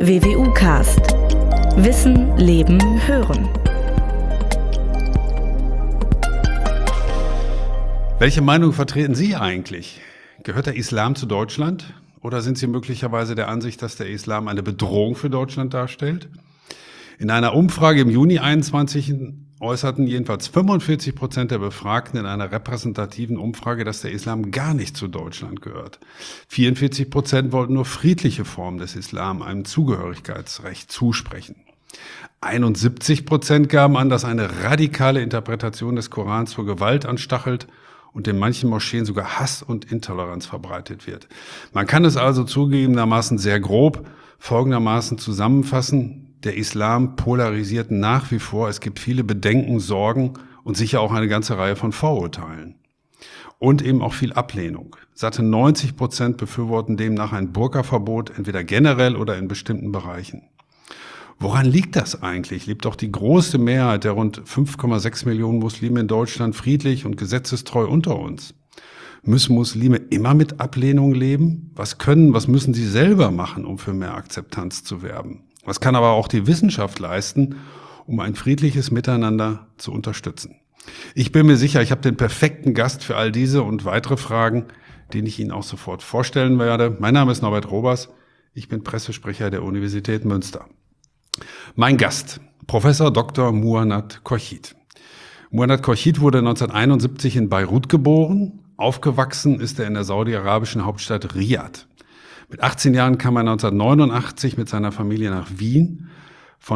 WWU-Cast. Wissen, Leben, Hören. Welche Meinung vertreten Sie eigentlich? Gehört der Islam zu Deutschland? Oder sind Sie möglicherweise der Ansicht, dass der Islam eine Bedrohung für Deutschland darstellt? In einer Umfrage im Juni 2021 äußerten jedenfalls 45% der Befragten in einer repräsentativen Umfrage, dass der Islam gar nicht zu Deutschland gehört. 44% wollten nur friedliche Formen des Islam einem Zugehörigkeitsrecht zusprechen. 71% gaben an, dass eine radikale Interpretation des Korans zur Gewalt anstachelt und in manchen Moscheen sogar Hass und Intoleranz verbreitet wird. Man kann es also zugegebenermaßen sehr grob folgendermaßen zusammenfassen: Der Islam polarisiert nach wie vor. Es gibt viele Bedenken, Sorgen und sicher auch eine ganze Reihe von Vorurteilen. Und eben auch viel Ablehnung. Satte 90% befürworten demnach ein Burka-Verbot, entweder generell oder in bestimmten Bereichen. Woran liegt das eigentlich? Lebt doch die große Mehrheit der rund 5,6 Millionen Muslime in Deutschland friedlich und gesetzestreu unter uns? Müssen Muslime immer mit Ablehnung leben? Was müssen sie selber machen, um für mehr Akzeptanz zu werben? Was kann aber auch die Wissenschaft leisten, um ein friedliches Miteinander zu unterstützen? Ich bin mir sicher, ich habe den perfekten Gast für all diese und weitere Fragen, den ich Ihnen auch sofort vorstellen werde. Mein Name ist Norbert Robers, ich bin Pressesprecher der Universität Münster. Mein Gast, Professor Dr. Muannat Khorchid. Muannat Khorchid wurde 1971 in Beirut geboren. Aufgewachsen ist er in der saudi-arabischen Hauptstadt Riad. Mit 18 Jahren kam er 1989 mit seiner Familie nach Wien. Von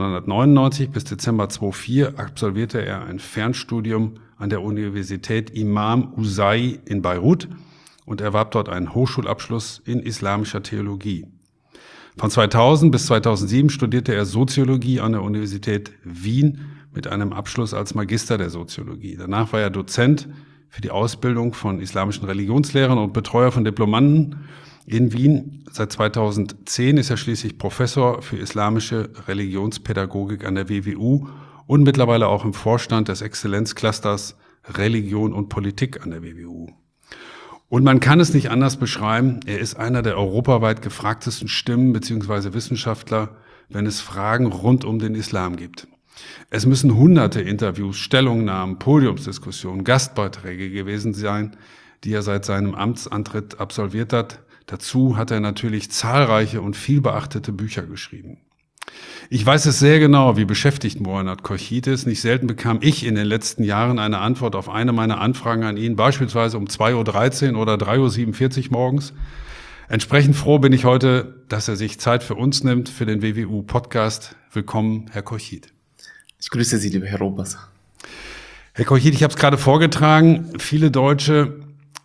1999 bis Dezember 2004 absolvierte er ein Fernstudium an der Universität Imam Uzai in Beirut und erwarb dort einen Hochschulabschluss in islamischer Theologie. Von 2000 bis 2007 studierte er Soziologie an der Universität Wien mit einem Abschluss als Magister der Soziologie. Danach war er Dozent für die Ausbildung von islamischen Religionslehrern und Betreuer von Diplomanden in Wien. Seit 2010 ist er schließlich Professor für islamische Religionspädagogik an der WWU und mittlerweile auch im Vorstand des Exzellenzclusters Religion und Politik an der WWU. Und man kann es nicht anders beschreiben, er ist einer der europaweit gefragtesten Stimmen bzw. Wissenschaftler, wenn es Fragen rund um den Islam gibt. Es müssen hunderte Interviews, Stellungnahmen, Podiumsdiskussionen, Gastbeiträge gewesen sein, die er seit seinem Amtsantritt absolviert hat. Dazu hat er natürlich zahlreiche und viel beachtete Bücher geschrieben. Ich weiß es sehr genau, wie beschäftigt Muannat Khorchid ist. Nicht selten bekam ich in den letzten Jahren eine Antwort auf eine meiner Anfragen an ihn, beispielsweise um 2.13 Uhr oder 3.47 Uhr morgens. Entsprechend froh bin ich heute, dass er sich Zeit für uns nimmt, für den WWU-Podcast. Willkommen, Herr Khorchid. Ich grüße Sie, lieber Herr Robers. Herr Khorchid, ich habe es gerade vorgetragen, wie viele Deutsche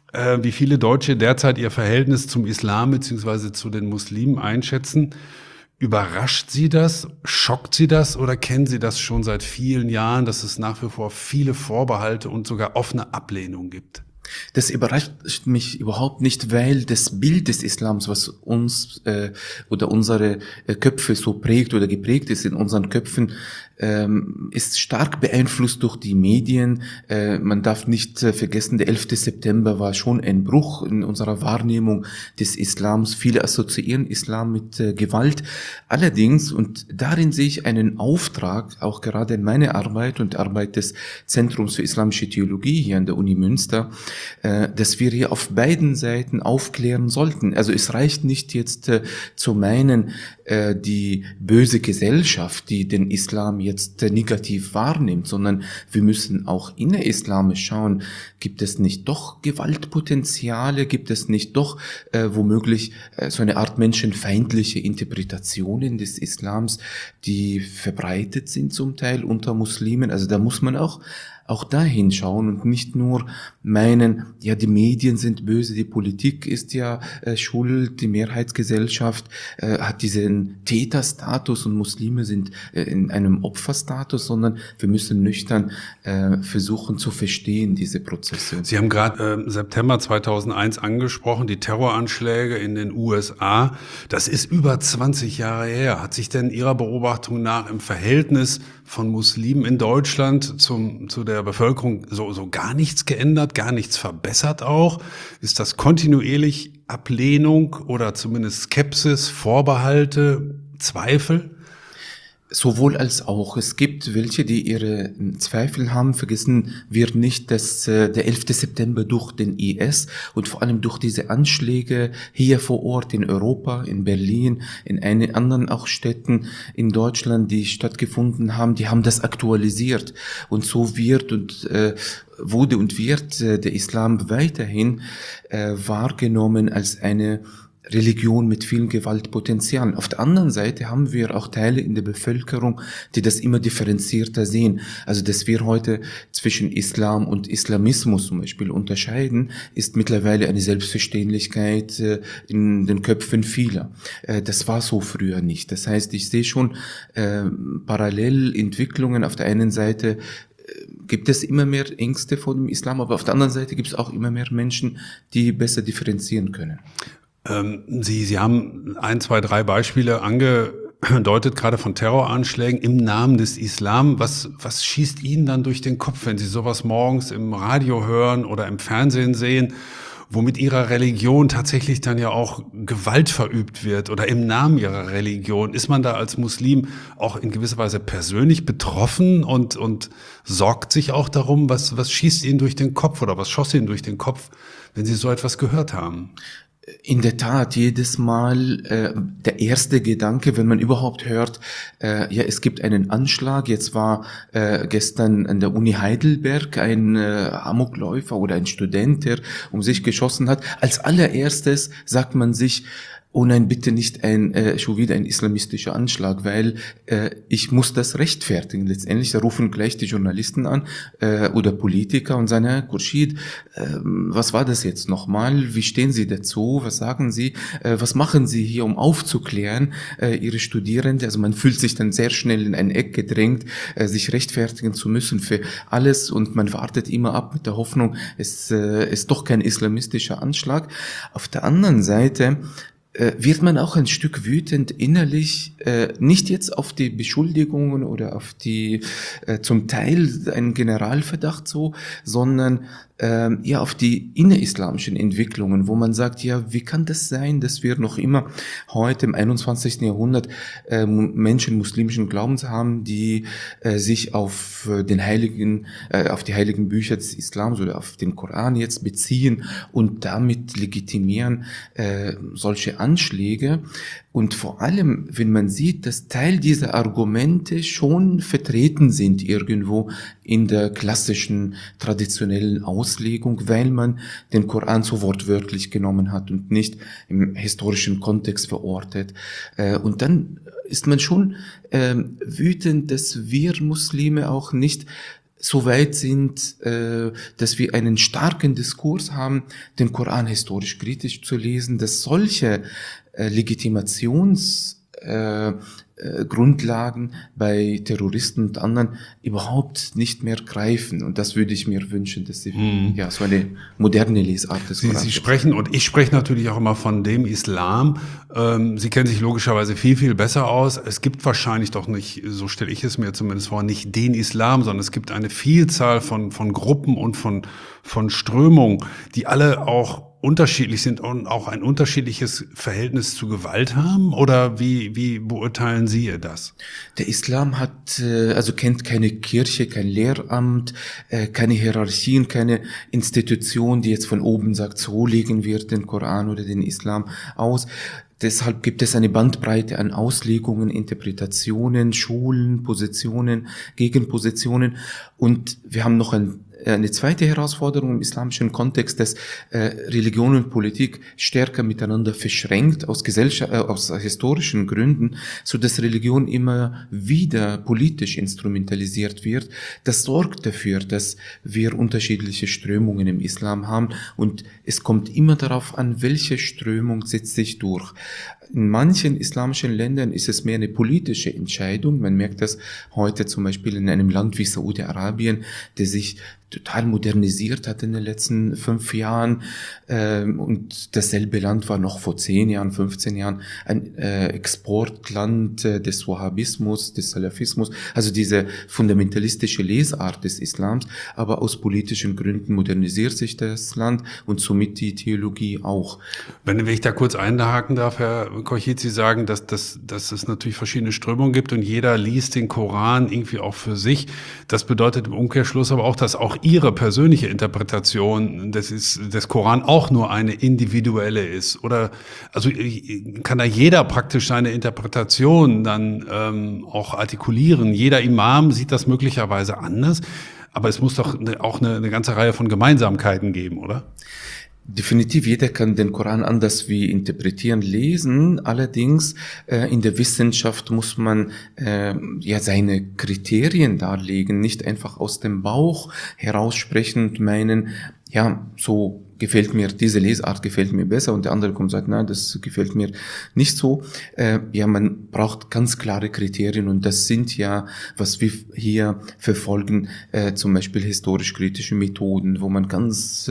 derzeit ihr Verhältnis zum Islam bzw. zu den Muslimen einschätzen. Überrascht Sie das? Schockt Sie das? Oder kennen Sie das schon seit vielen Jahren, dass es nach wie vor viele Vorbehalte und sogar offene Ablehnung gibt? Das überrascht mich überhaupt nicht, weil das Bild des Islams, was uns oder unsere Köpfe so prägt oder geprägt ist in unseren Köpfen, ist stark beeinflusst durch die Medien. Man darf nicht vergessen, der 11. September war schon ein Bruch in unserer Wahrnehmung des Islams. Viele assoziieren Islam mit Gewalt. Allerdings, und darin sehe ich einen Auftrag, auch gerade in meiner Arbeit und der Arbeit des Zentrums für Islamische Theologie hier an der Uni Münster, dass wir hier auf beiden Seiten aufklären sollten. Also es reicht nicht jetzt zu meinen, die böse Gesellschaft, die den Islam jetzt negativ wahrnimmt, sondern wir müssen auch innerislamisch schauen, gibt es nicht doch Gewaltpotenziale, gibt es nicht doch womöglich so eine Art menschenfeindliche Interpretationen des Islams, die verbreitet sind zum Teil unter Muslimen. Also da muss man auch dahin schauen und nicht nur meinen, ja, die Medien sind böse, die Politik ist ja schuld, die Mehrheitsgesellschaft hat diesen Täterstatus und Muslime sind in einem Opferstatus, sondern wir müssen nüchtern versuchen zu verstehen, diese Prozesse. Sie haben gerade September 2001 angesprochen, die Terroranschläge in den USA. Das ist über 20 Jahre her. Hat sich denn Ihrer Beobachtung nach im Verhältnis von Muslimen in Deutschland zu der Bevölkerung so gar nichts geändert, gar nichts verbessert auch? Ist das kontinuierlich Ablehnung oder zumindest Skepsis, Vorbehalte? Zweifel? Sowohl als auch. Es gibt welche, die ihre Zweifel haben. Vergessen wir nicht, dass der 11. September durch den IS und vor allem durch diese Anschläge hier vor Ort in Europa, in Berlin, in anderen auch Städten in Deutschland, die stattgefunden haben, die haben das aktualisiert. Und so wurde und wird der Islam weiterhin wahrgenommen als eine Religion mit vielen Gewaltpotenzialen. Auf der anderen Seite haben wir auch Teile in der Bevölkerung, die das immer differenzierter sehen. Also, dass wir heute zwischen Islam und Islamismus zum Beispiel unterscheiden, ist mittlerweile eine Selbstverständlichkeit in den Köpfen vieler. Das war so früher nicht. Das heißt, ich sehe schon Parallelentwicklungen. Auf der einen Seite gibt es immer mehr Ängste vor dem Islam, aber auf der anderen Seite gibt es auch immer mehr Menschen, die besser differenzieren können. Sie haben 1, 2, 3 Beispiele angedeutet, gerade von Terroranschlägen im Namen des Islam. Was schießt Ihnen dann durch den Kopf, wenn Sie sowas morgens im Radio hören oder im Fernsehen sehen, wo mit Ihrer Religion tatsächlich dann ja auch Gewalt verübt wird oder im Namen Ihrer Religion? Ist man da als Muslim auch in gewisser Weise persönlich betroffen und sorgt sich auch darum? Was schießt Ihnen durch den Kopf oder was schoss Ihnen durch den Kopf, wenn Sie so etwas gehört haben? In der Tat, jedes Mal der erste Gedanke, wenn man überhaupt hört, es gibt einen Anschlag. Jetzt war gestern an der Uni Heidelberg ein Amokläufer oder ein Student, der um sich geschossen hat. Als allererstes sagt man sich, oh nein, bitte nicht schon wieder ein islamistischer Anschlag, weil ich muss das rechtfertigen. Letztendlich, da rufen gleich die Journalisten an oder Politiker und sagen, Herr Khurshid, was war das jetzt nochmal? Wie stehen Sie dazu? Was sagen Sie? Was machen Sie hier, um aufzuklären, Ihre Studierende? Also man fühlt sich dann sehr schnell in ein Eck gedrängt, sich rechtfertigen zu müssen für alles und man wartet immer ab mit der Hoffnung, es ist doch kein islamistischer Anschlag. Auf der anderen Seite wird man auch ein Stück wütend innerlich, nicht jetzt auf die Beschuldigungen oder auf die zum Teil einen Generalverdacht so, sondern auf die innerislamischen Entwicklungen, wo man sagt, ja, wie kann das sein, dass wir noch immer heute im 21. Jahrhundert Menschen muslimischen Glaubens haben, die sich auf die heiligen Bücher des Islams oder auf den Koran jetzt beziehen und damit legitimieren solche Anschläge. Und vor allem, wenn man sieht, dass Teil dieser Argumente schon vertreten sind irgendwo in der klassischen, traditionellen Auslegung, weil man den Koran so wortwörtlich genommen hat und nicht im historischen Kontext verortet. Und dann ist man schon wütend, dass wir Muslime auch nicht so weit sind, dass wir einen starken Diskurs haben, den Koran historisch kritisch zu lesen, dass solche Legitimationsgrundlagen bei Terroristen und anderen überhaupt nicht mehr greifen. Und das würde ich mir wünschen, dass sie so eine moderne Lesart des Korans. Sie sprechen, und ich spreche natürlich auch immer von dem Islam. Sie kennen sich logischerweise viel, viel besser aus. Es gibt wahrscheinlich doch nicht, so stelle ich es mir zumindest vor, nicht den Islam, sondern es gibt eine Vielzahl von Gruppen und von Strömungen, die alle auch unterschiedlich sind und auch ein unterschiedliches Verhältnis zu Gewalt haben? Oder wie beurteilen Sie das? Der Islam kennt keine Kirche, kein Lehramt, keine Hierarchien, keine Institution, die jetzt von oben sagt, so legen wir den Koran oder den Islam aus. Deshalb gibt es eine Bandbreite an Auslegungen, Interpretationen, Schulen, Positionen, Gegenpositionen. Und wir haben noch eine zweite Herausforderung im islamischen Kontext, dass Religion und Politik stärker miteinander verschränkt aus historischen Gründen, so dass Religion immer wieder politisch instrumentalisiert wird. Das sorgt dafür, dass wir unterschiedliche Strömungen im Islam haben und es kommt immer darauf an, welche Strömung setzt sich durch. In manchen islamischen Ländern ist es mehr eine politische Entscheidung. Man merkt das heute zum Beispiel in einem Land wie Saudi-Arabien, der sich total modernisiert hat in den letzten 5 Jahren. Und dasselbe Land war noch vor 10 Jahren, 15 Jahren ein Exportland des Wahhabismus, des Salafismus, also diese fundamentalistische Lesart des Islams. Aber aus politischen Gründen modernisiert sich das Land und somit die Theologie auch. Wenn ich da kurz einhaken darf, Herr Korchit, Sie sagen, dass es natürlich verschiedene Strömungen gibt und jeder liest den Koran irgendwie auch für sich. Das bedeutet im Umkehrschluss aber auch, dass auch Ihre persönliche Interpretation des Koran auch nur eine individuelle ist. Oder also kann da jeder praktisch seine Interpretation dann auch artikulieren. Jeder Imam sieht das möglicherweise anders, aber es muss doch auch eine ganze Reihe von Gemeinsamkeiten geben, oder? Definitiv, jeder kann den Koran anders wie interpretieren, lesen. Allerdings in der Wissenschaft muss man ja seine Kriterien darlegen, nicht einfach aus dem Bauch heraussprechen und meinen, ja, so gefällt mir, diese Lesart gefällt mir besser, und der andere kommt und sagt, nein, das gefällt mir nicht so. Ja, man braucht ganz klare Kriterien, und das sind ja, was wir hier verfolgen, zum Beispiel historisch-kritische Methoden, wo man ganz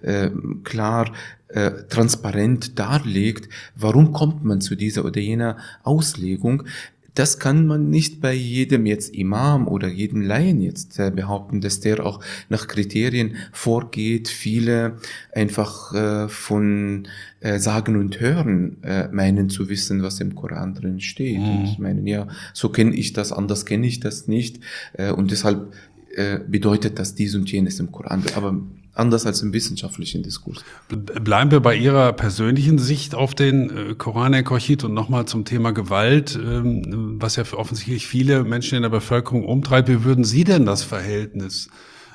klar transparent darlegt, warum kommt man zu dieser oder jener Auslegung. Das kann man nicht bei jedem jetzt Imam oder jedem Laien jetzt behaupten, dass der auch nach Kriterien vorgeht. Viele einfach von Sagen und Hören meinen zu wissen, was im Koran drin steht. Und meinen, ja, so kenne ich das, anders kenne ich das nicht. Und deshalb bedeutet das dies und jenes im Koran. Aber anders als im wissenschaftlichen Diskurs. Bleiben wir bei Ihrer persönlichen Sicht auf den Koran, Herr Korchit, und nochmal zum Thema Gewalt, was ja offensichtlich viele Menschen in der Bevölkerung umtreibt. Wie würden Sie denn das Verhältnis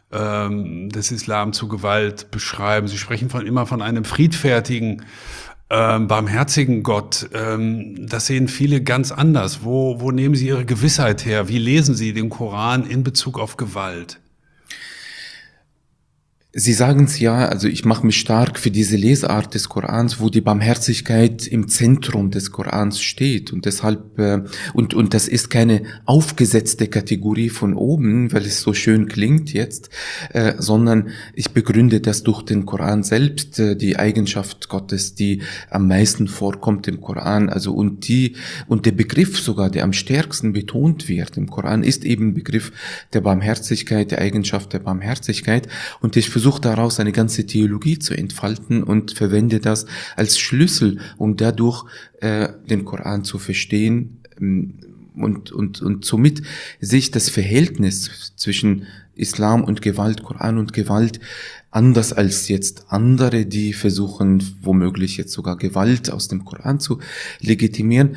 des Islam zu Gewalt beschreiben? Sie sprechen immer von einem friedfertigen, barmherzigen Gott. Das sehen viele ganz anders. Wo nehmen Sie Ihre Gewissheit her? Wie lesen Sie den Koran in Bezug auf Gewalt? Sie sagen es ja, also ich mache mich stark für diese Lesart des Korans, wo die Barmherzigkeit im Zentrum des Korans steht, und deshalb und das ist keine aufgesetzte Kategorie von oben, weil es so schön klingt jetzt, sondern ich begründe das durch den Koran selbst, die Eigenschaft Gottes, die am meisten vorkommt im Koran, also und der Begriff sogar, der am stärksten betont wird im Koran, ist eben Begriff der Barmherzigkeit, der Eigenschaft der Barmherzigkeit, und ich versuche daraus eine ganze Theologie zu entfalten und verwende das als Schlüssel, um dadurch den Koran zu verstehen, und somit sich das Verhältnis zwischen Islam und Gewalt, Koran und Gewalt, anders als jetzt andere, die versuchen, womöglich jetzt sogar Gewalt aus dem Koran zu legitimieren.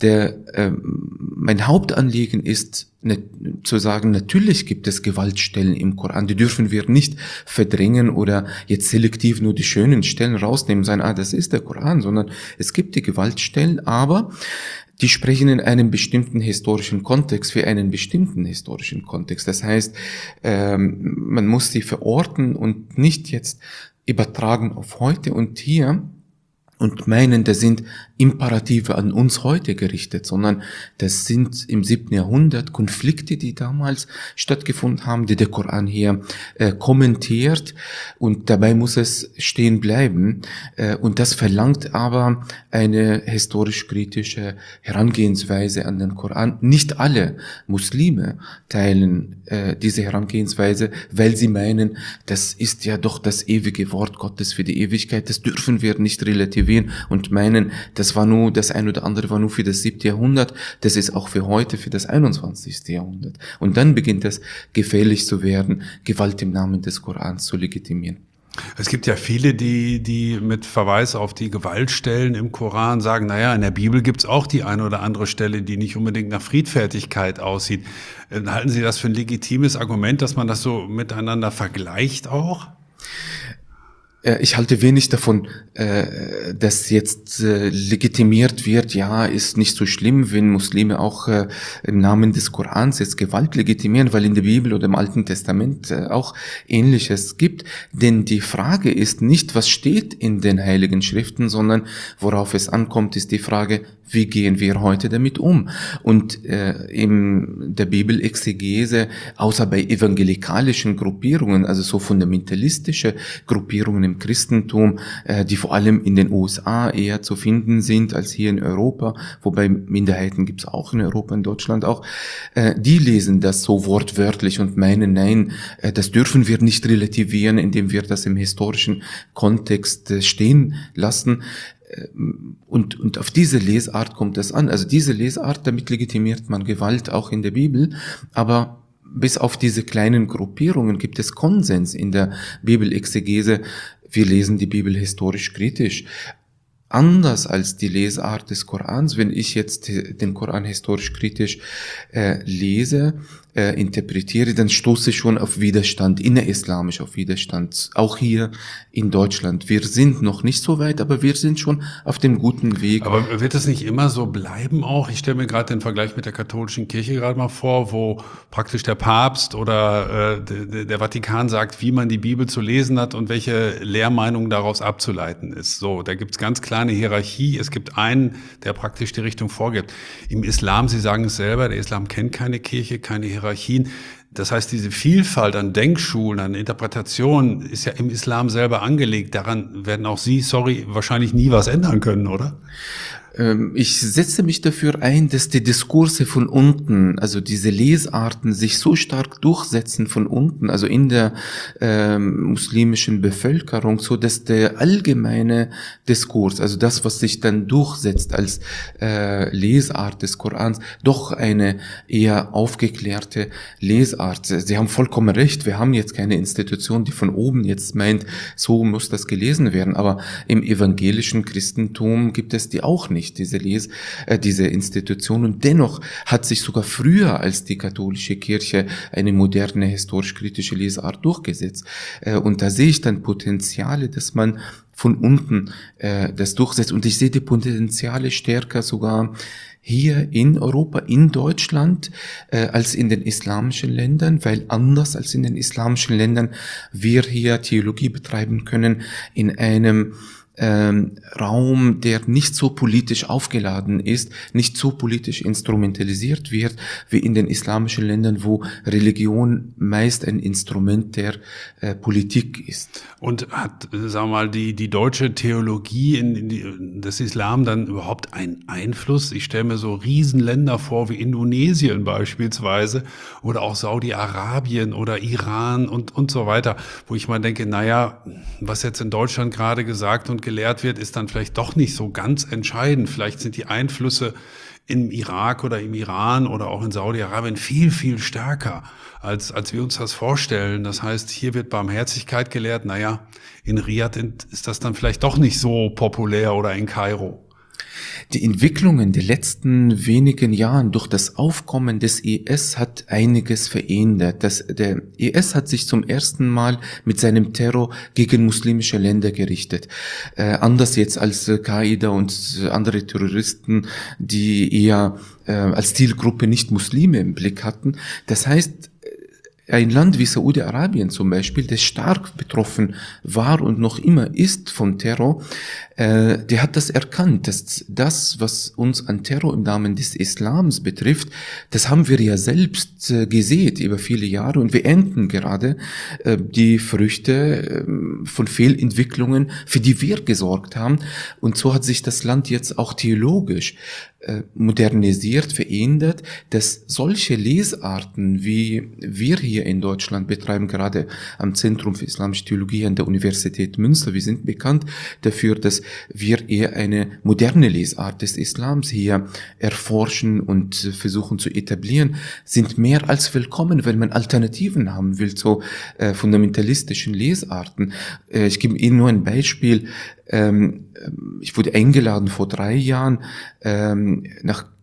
Mein Hauptanliegen ist, zu sagen, natürlich gibt es Gewaltstellen im Koran, die dürfen wir nicht verdrängen oder jetzt selektiv nur die schönen Stellen rausnehmen, sagen, das ist der Koran, sondern es gibt die Gewaltstellen, aber die sprechen in einem bestimmten historischen Kontext, für einen bestimmten historischen Kontext. Das heißt, man muss sie verorten und nicht jetzt übertragen auf heute und hier und meinen, das sind Imperative an uns heute gerichtet, sondern das sind im 7. Jahrhundert Konflikte, die damals stattgefunden haben, die der Koran hier kommentiert, und dabei muss es stehen bleiben, und das verlangt aber eine historisch-kritische Herangehensweise an den Koran. Nicht alle Muslime teilen diese Herangehensweise, weil sie meinen, das ist ja doch das ewige Wort Gottes für die Ewigkeit, das dürfen wir nicht relativieren, und meinen, das ein oder andere war nur für das 7. Jahrhundert, das ist auch für heute, für das 21. Jahrhundert. Und dann beginnt es gefährlich zu werden, Gewalt im Namen des Korans zu legitimieren. Es gibt ja viele, die mit Verweis auf die Gewaltstellen im Koran sagen, naja, in der Bibel gibt's auch die eine oder andere Stelle, die nicht unbedingt nach Friedfertigkeit aussieht. Halten Sie das für ein legitimes Argument, dass man das so miteinander vergleicht auch? Ich halte wenig davon, dass jetzt legitimiert wird, ja, ist nicht so schlimm, wenn Muslime auch im Namen des Korans jetzt Gewalt legitimieren, weil in der Bibel oder im Alten Testament auch Ähnliches gibt. Denn die Frage ist nicht, was steht in den Heiligen Schriften, sondern worauf es ankommt, ist die Frage, wie gehen wir heute damit um? Und in der Bibelexegese, außer bei evangelikalischen Gruppierungen, also so fundamentalistische Gruppierungen im Christentum, die vor allem in den USA eher zu finden sind als hier in Europa, wobei Minderheiten gibt es auch in Europa, in Deutschland auch, die lesen das so wortwörtlich und meinen, nein, das dürfen wir nicht relativieren, indem wir das im historischen Kontext stehen lassen. Und auf diese Lesart kommt es an. Also diese Lesart, damit legitimiert man Gewalt auch in der Bibel, aber bis auf diese kleinen Gruppierungen gibt es Konsens in der Bibelexegese. Wir lesen die Bibel historisch kritisch. Anders als die Lesart des Korans, wenn ich jetzt den Koran historisch kritisch lese, interpretiere, dann stoße ich schon auf Widerstand, innerislamisch auf Widerstand, auch hier in Deutschland. Wir sind noch nicht so weit, aber wir sind schon auf dem guten Weg. Aber wird es nicht immer so bleiben auch? Ich stelle mir gerade den Vergleich mit der katholischen Kirche gerade mal vor, wo praktisch der Papst oder der Vatikan sagt, wie man die Bibel zu lesen hat und welche Lehrmeinung daraus abzuleiten ist. So, da gibt es ganz klar eine Hierarchie. Es gibt einen, der praktisch die Richtung vorgibt. Im Islam, Sie sagen es selber, der Islam kennt keine Kirche, keine Hierarchien. Das heißt, diese Vielfalt an Denkschulen, an Interpretationen ist ja im Islam selber angelegt. Daran werden auch Sie, wahrscheinlich nie was ändern können, oder? Ich setze mich dafür ein, dass die Diskurse von unten, also diese Lesarten sich so stark durchsetzen von unten, also in der muslimischen Bevölkerung, so dass der allgemeine Diskurs, also das, was sich dann durchsetzt als Lesart des Korans, doch eine eher aufgeklärte Lesart. Sie haben vollkommen recht, wir haben jetzt keine Institution, die von oben jetzt meint, so muss das gelesen werden, aber im evangelischen Christentum gibt es die auch nicht, diese Institution. Und dennoch hat sich sogar früher als die katholische Kirche eine moderne historisch-kritische Lesart durchgesetzt. Und da sehe ich dann Potenziale, dass man von unten das durchsetzt. Und ich sehe die Potenziale stärker sogar hier in Europa, in Deutschland, als in den islamischen Ländern, weil anders als in den islamischen Ländern wir hier Theologie betreiben können in einem Raum, der nicht so politisch aufgeladen ist, nicht so politisch instrumentalisiert wird, wie in den islamischen Ländern, wo Religion meist ein Instrument der Politik ist. Und hat, sagen wir mal, die deutsche Theologie des Islam dann überhaupt einen Einfluss? Ich stelle mir so Riesenländer vor, wie Indonesien beispielsweise oder auch Saudi-Arabien oder Iran und so weiter, wo ich mal denke, naja, was jetzt in Deutschland gerade gesagt und gelehrt wird, ist dann vielleicht doch nicht so ganz entscheidend. Vielleicht sind die Einflüsse im Irak oder im Iran oder auch in Saudi-Arabien viel, viel stärker, als wir uns das vorstellen. Das heißt, hier wird Barmherzigkeit gelehrt. Naja, in Riad ist das dann vielleicht doch nicht so populär oder in Kairo. Die Entwicklungen der letzten wenigen Jahren durch das Aufkommen des IS hat einiges verändert. Der IS hat sich zum ersten Mal mit seinem Terror gegen muslimische Länder gerichtet. Anders jetzt als Al-Qaida und andere Terroristen, die eher als Zielgruppe nicht Muslime im Blick hatten. Das heißt, ein Land wie Saudi-Arabien zum Beispiel, das stark betroffen war und noch immer ist vom Terror, der hat das erkannt, dass das, was uns an Terror im Namen des Islams betrifft, das haben wir ja selbst gesät über viele Jahre und wir ernten gerade die Früchte von Fehlentwicklungen, für die wir gesorgt haben. Und so hat sich das Land jetzt auch theologisch modernisiert, verändert, dass solche Lesarten, wie wir hier in Deutschland betreiben, gerade am Zentrum für Islamische Theologie an der Universität Münster, wir sind bekannt dafür, dass wir eher eine moderne Lesart des Islams hier erforschen und versuchen zu etablieren, sind mehr als willkommen, wenn man Alternativen haben will zu fundamentalistischen Lesarten. Ich gebe Ihnen nur ein Beispiel. Ich wurde eingeladen vor 3 Jahren nach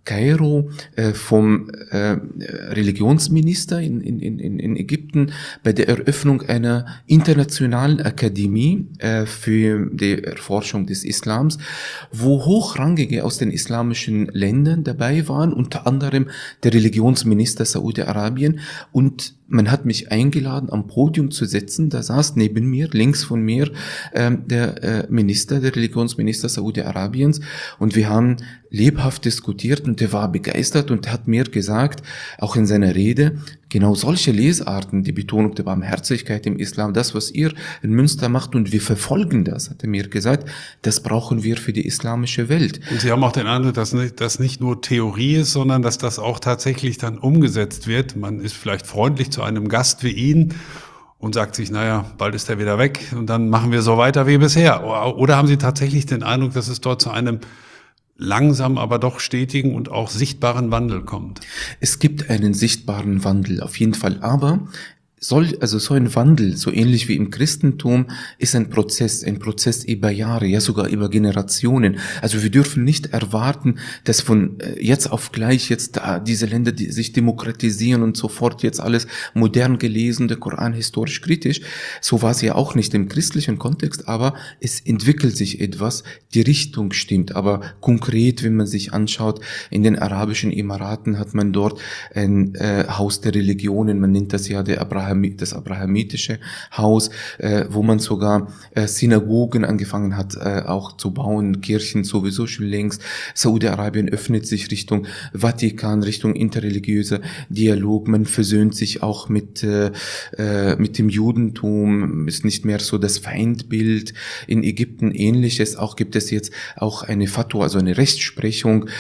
Kairo vom Religionsminister in Ägypten bei der Eröffnung einer internationalen Akademie für die Erforschung des Islams, wo Hochrangige aus den islamischen Ländern dabei waren, unter anderem der Religionsminister Saudi-Arabien, und man hat mich eingeladen, am Podium zu sitzen. Da saß neben mir, links von mir, der Religionsminister Saudi-Arabiens, und wir haben lebhaft diskutiert und er war begeistert und hat mir gesagt, auch in seiner Rede, genau solche Lesarten, die Betonung der Barmherzigkeit im Islam, das, was ihr in Münster macht und wir verfolgen das, hat er mir gesagt, das brauchen wir für die islamische Welt. Und Sie haben auch den Eindruck, dass das nicht nur Theorie ist, sondern dass das auch tatsächlich dann umgesetzt wird. Man ist vielleicht freundlich zu einem Gast wie Ihnen und sagt sich, naja, bald ist er wieder weg und dann machen wir so weiter wie bisher. Oder haben Sie tatsächlich den Eindruck, dass es dort zu einem langsam, aber doch stetigen und auch sichtbaren Wandel kommt? Es gibt einen sichtbaren Wandel, auf jeden Fall, aber so ein Wandel, so ähnlich wie im Christentum, ist ein Prozess über Jahre, ja sogar über Generationen. Also wir dürfen nicht erwarten, dass von jetzt auf gleich jetzt diese Länder, die sich demokratisieren und sofort jetzt alles modern gelesen, der Koran historisch kritisch. So war es ja auch nicht im christlichen Kontext, aber es entwickelt sich etwas, die Richtung stimmt. Aber konkret, wenn man sich anschaut, in den Arabischen Emiraten hat man dort ein Haus der Religionen, man nennt das ja das abrahamitische Haus, wo man sogar Synagogen angefangen hat auch zu bauen, Kirchen sowieso schon längst. Saudi-Arabien öffnet sich Richtung Vatikan, Richtung interreligiöser Dialog. Man versöhnt sich auch mit dem Judentum, ist nicht mehr so das Feindbild. In Ägypten Ähnliches. Auch gibt es jetzt auch eine Fatwa, also eine Rechtsprechung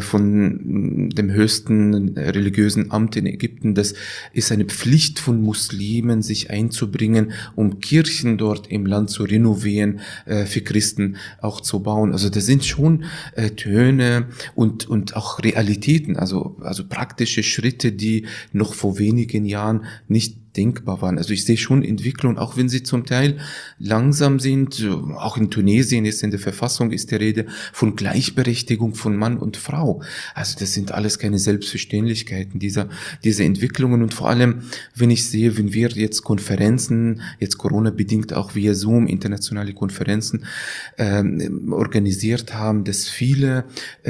von dem höchsten religiösen Amt in Ägypten. Das ist eine Pflicht von Muslimen, sich einzubringen, um Kirchen dort im Land zu renovieren, für Christen auch zu bauen. Also das sind schon Töne und auch Realitäten, also praktische Schritte, die noch vor wenigen Jahren nicht denkbar waren. Also ich sehe schon Entwicklung, auch wenn sie zum Teil langsam sind. Auch in Tunesien ist in der Verfassung ist die Rede von Gleichberechtigung von Mann und Frau. Also das sind alles keine Selbstverständlichkeiten, diese Entwicklungen. Und vor allem, wenn ich sehe, wenn wir jetzt Konferenzen, jetzt Corona-bedingt auch via Zoom, internationale Konferenzen organisiert haben, dass viele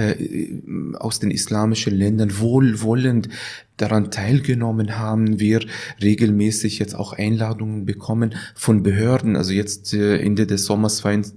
aus den islamischen Ländern wohlwollend daran teilgenommen haben, wir regelmäßig jetzt auch Einladungen bekommen von Behörden. Also jetzt Ende des Sommers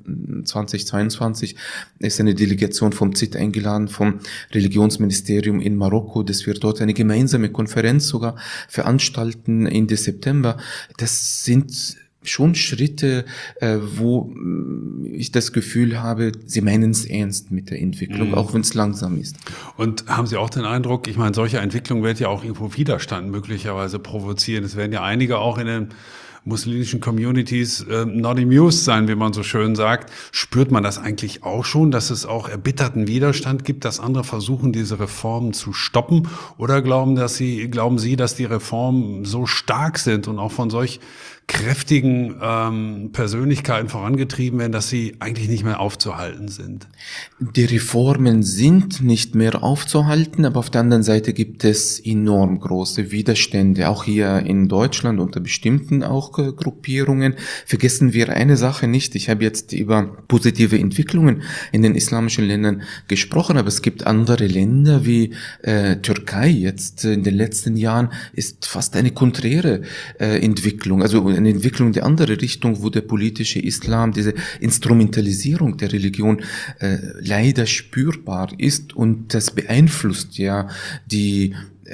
2022 ist eine Delegation vom ZIT eingeladen, vom Religionsministerium in Marokko, dass wir dort eine gemeinsame Konferenz sogar veranstalten Ende September. Das sind schon Schritte, wo ich das Gefühl habe, sie meinen es ernst mit der Entwicklung, auch wenn es langsam ist. Und haben Sie auch den Eindruck, ich meine, solche Entwicklung wird ja auch irgendwo Widerstand möglicherweise provozieren. Es werden ja einige auch in den muslimischen Communities not amused sein, wie man so schön sagt. Spürt man das eigentlich auch schon, dass es auch erbitterten Widerstand gibt, dass andere versuchen, diese Reformen zu stoppen? Oder glauben Sie, dass die Reformen so stark sind und auch von solch kräftigen Persönlichkeiten vorangetrieben werden, dass sie eigentlich nicht mehr aufzuhalten sind? Die Reformen sind nicht mehr aufzuhalten, aber auf der anderen Seite gibt es enorm große Widerstände, auch hier in Deutschland unter bestimmten auch Gruppierungen. Vergessen wir eine Sache nicht, ich habe jetzt über positive Entwicklungen in den islamischen Ländern gesprochen, aber es gibt andere Länder wie Türkei jetzt in den letzten Jahren ist fast eine konträre Entwicklung, also eine Entwicklung in die andere Richtung, wo der politische Islam, diese Instrumentalisierung der Religion leider spürbar ist und das beeinflusst ja die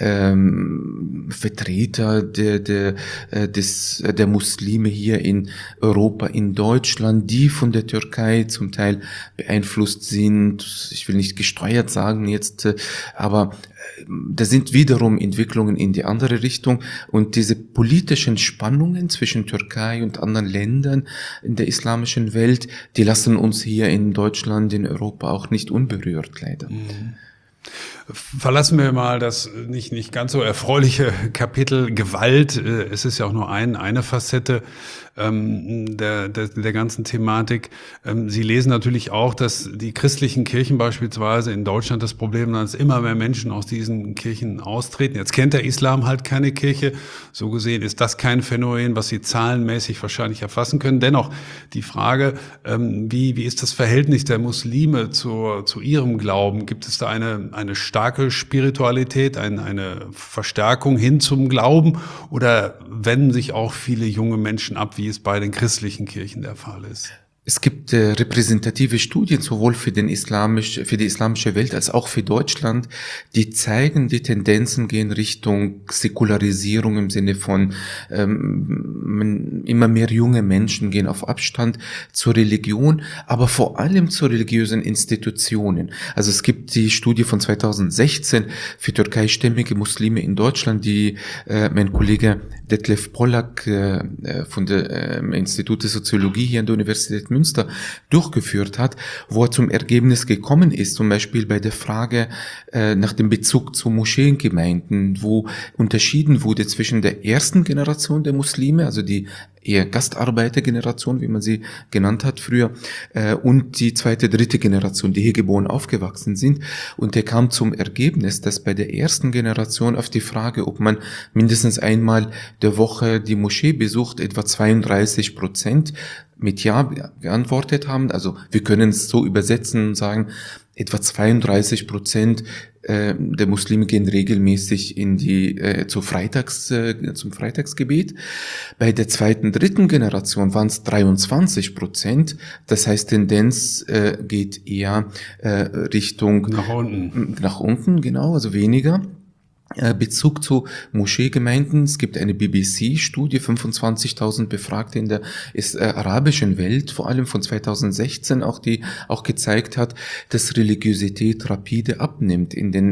Vertreter der Muslime hier in Europa, in Deutschland, die von der Türkei zum Teil beeinflusst sind. Ich will nicht gesteuert sagen jetzt, aber da sind wiederum Entwicklungen in die andere Richtung und diese politischen Spannungen zwischen Türkei und anderen Ländern in der islamischen Welt, die lassen uns hier in Deutschland, in Europa auch nicht unberührt, leider. Verlassen wir mal das nicht ganz so erfreuliche Kapitel Gewalt. Es ist ja auch nur eine Facette der ganzen Thematik. Sie lesen natürlich auch, dass die christlichen Kirchen beispielsweise in Deutschland das Problem haben, dass immer mehr Menschen aus diesen Kirchen austreten. Jetzt kennt der Islam halt keine Kirche. So gesehen ist das kein Phänomen, was Sie zahlenmäßig wahrscheinlich erfassen können. Dennoch die Frage, wie ist das Verhältnis der Muslime zu ihrem Glauben? Gibt es da eine starke Spiritualität, eine Verstärkung hin zum Glauben, oder wenden sich auch viele junge Menschen ab, wie es bei den christlichen Kirchen der Fall ist? Es gibt repräsentative Studien sowohl für die islamische Welt als auch für Deutschland, die zeigen, die Tendenzen gehen Richtung Säkularisierung im Sinne von immer mehr junge Menschen gehen auf Abstand zur Religion, aber vor allem zu religiösen Institutionen. Also es gibt die Studie von 2016 für türkeistämmige Muslime in Deutschland, die mein Kollege Detlef Pollack von der Institut der Soziologie hier an der Universität Münster durchgeführt hat, wo er zum Ergebnis gekommen ist, zum Beispiel bei der Frage nach dem Bezug zu Moscheengemeinden, wo unterschieden wurde zwischen der ersten Generation der Muslime, also die eher Gastarbeitergeneration, wie man sie genannt hat früher, und die zweite, dritte Generation, die hier geboren aufgewachsen sind. Und er kam zum Ergebnis, dass bei der ersten Generation auf die Frage, ob man mindestens einmal der Woche die Moschee besucht, etwa 32% mit Ja geantwortet haben. Also wir können es so übersetzen und sagen, etwa 32% der Muslime gehen regelmäßig zum Freitagsgebet. Bei der zweiten, dritten Generation waren es 23%. Das heißt, Tendenz geht eher Richtung nach unten, genau, also weniger. Bezug zu Moscheegemeinden. Es gibt eine BBC-Studie, 25.000 Befragte in der arabischen Welt, vor allem von 2016 die auch gezeigt hat, dass Religiosität rapide abnimmt